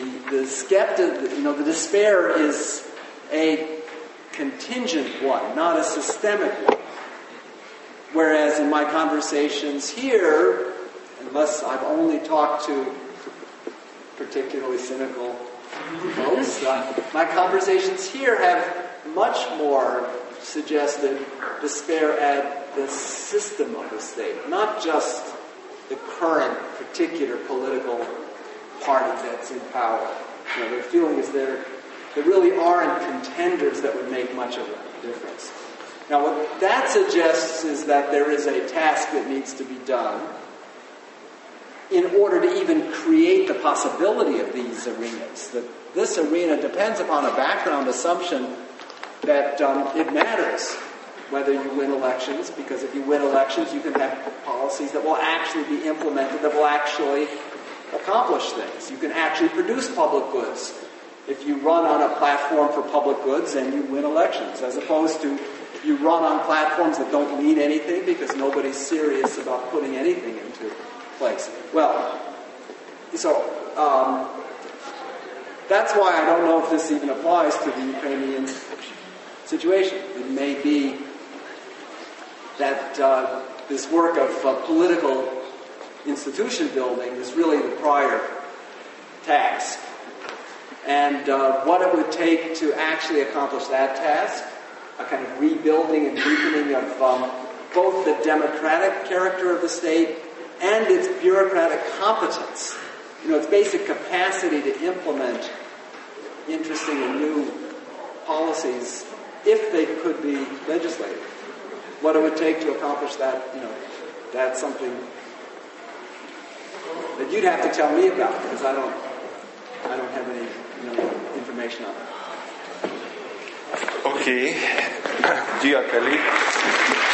the despair is a contingent one, not a systemic one. Whereas in my conversations here, unless I've only talked to particularly cynical folks, my conversations here have much more suggested despair at the system of the state, not just the current particular political party that's in power. Their feeling is there really aren't contenders that would make much of a difference. Now, what that suggests is that there is a task that needs to be done in order to even create the possibility of these arenas. That this arena depends upon a background assumption that it matters whether you win elections, because if you win elections, you can have policies that will actually be implemented, that will actually accomplish things. You can actually produce public goods if you run on a platform for public goods and you win elections, as opposed to if you run on platforms that don't mean anything because nobody's serious about putting anything into place. Well, so that's why I don't know if this even applies to the Ukrainian situation. It may be that this work of political institution building is really the prior task. And what it would take to actually accomplish that task, a kind of rebuilding and deepening of both the democratic character of the state and its bureaucratic competence, its basic capacity to implement interesting and new policies if they could be legislated. What it would take to accomplish that, that's something that you'd have to tell me about, because I don't have any information on it. Okay, dear colleague.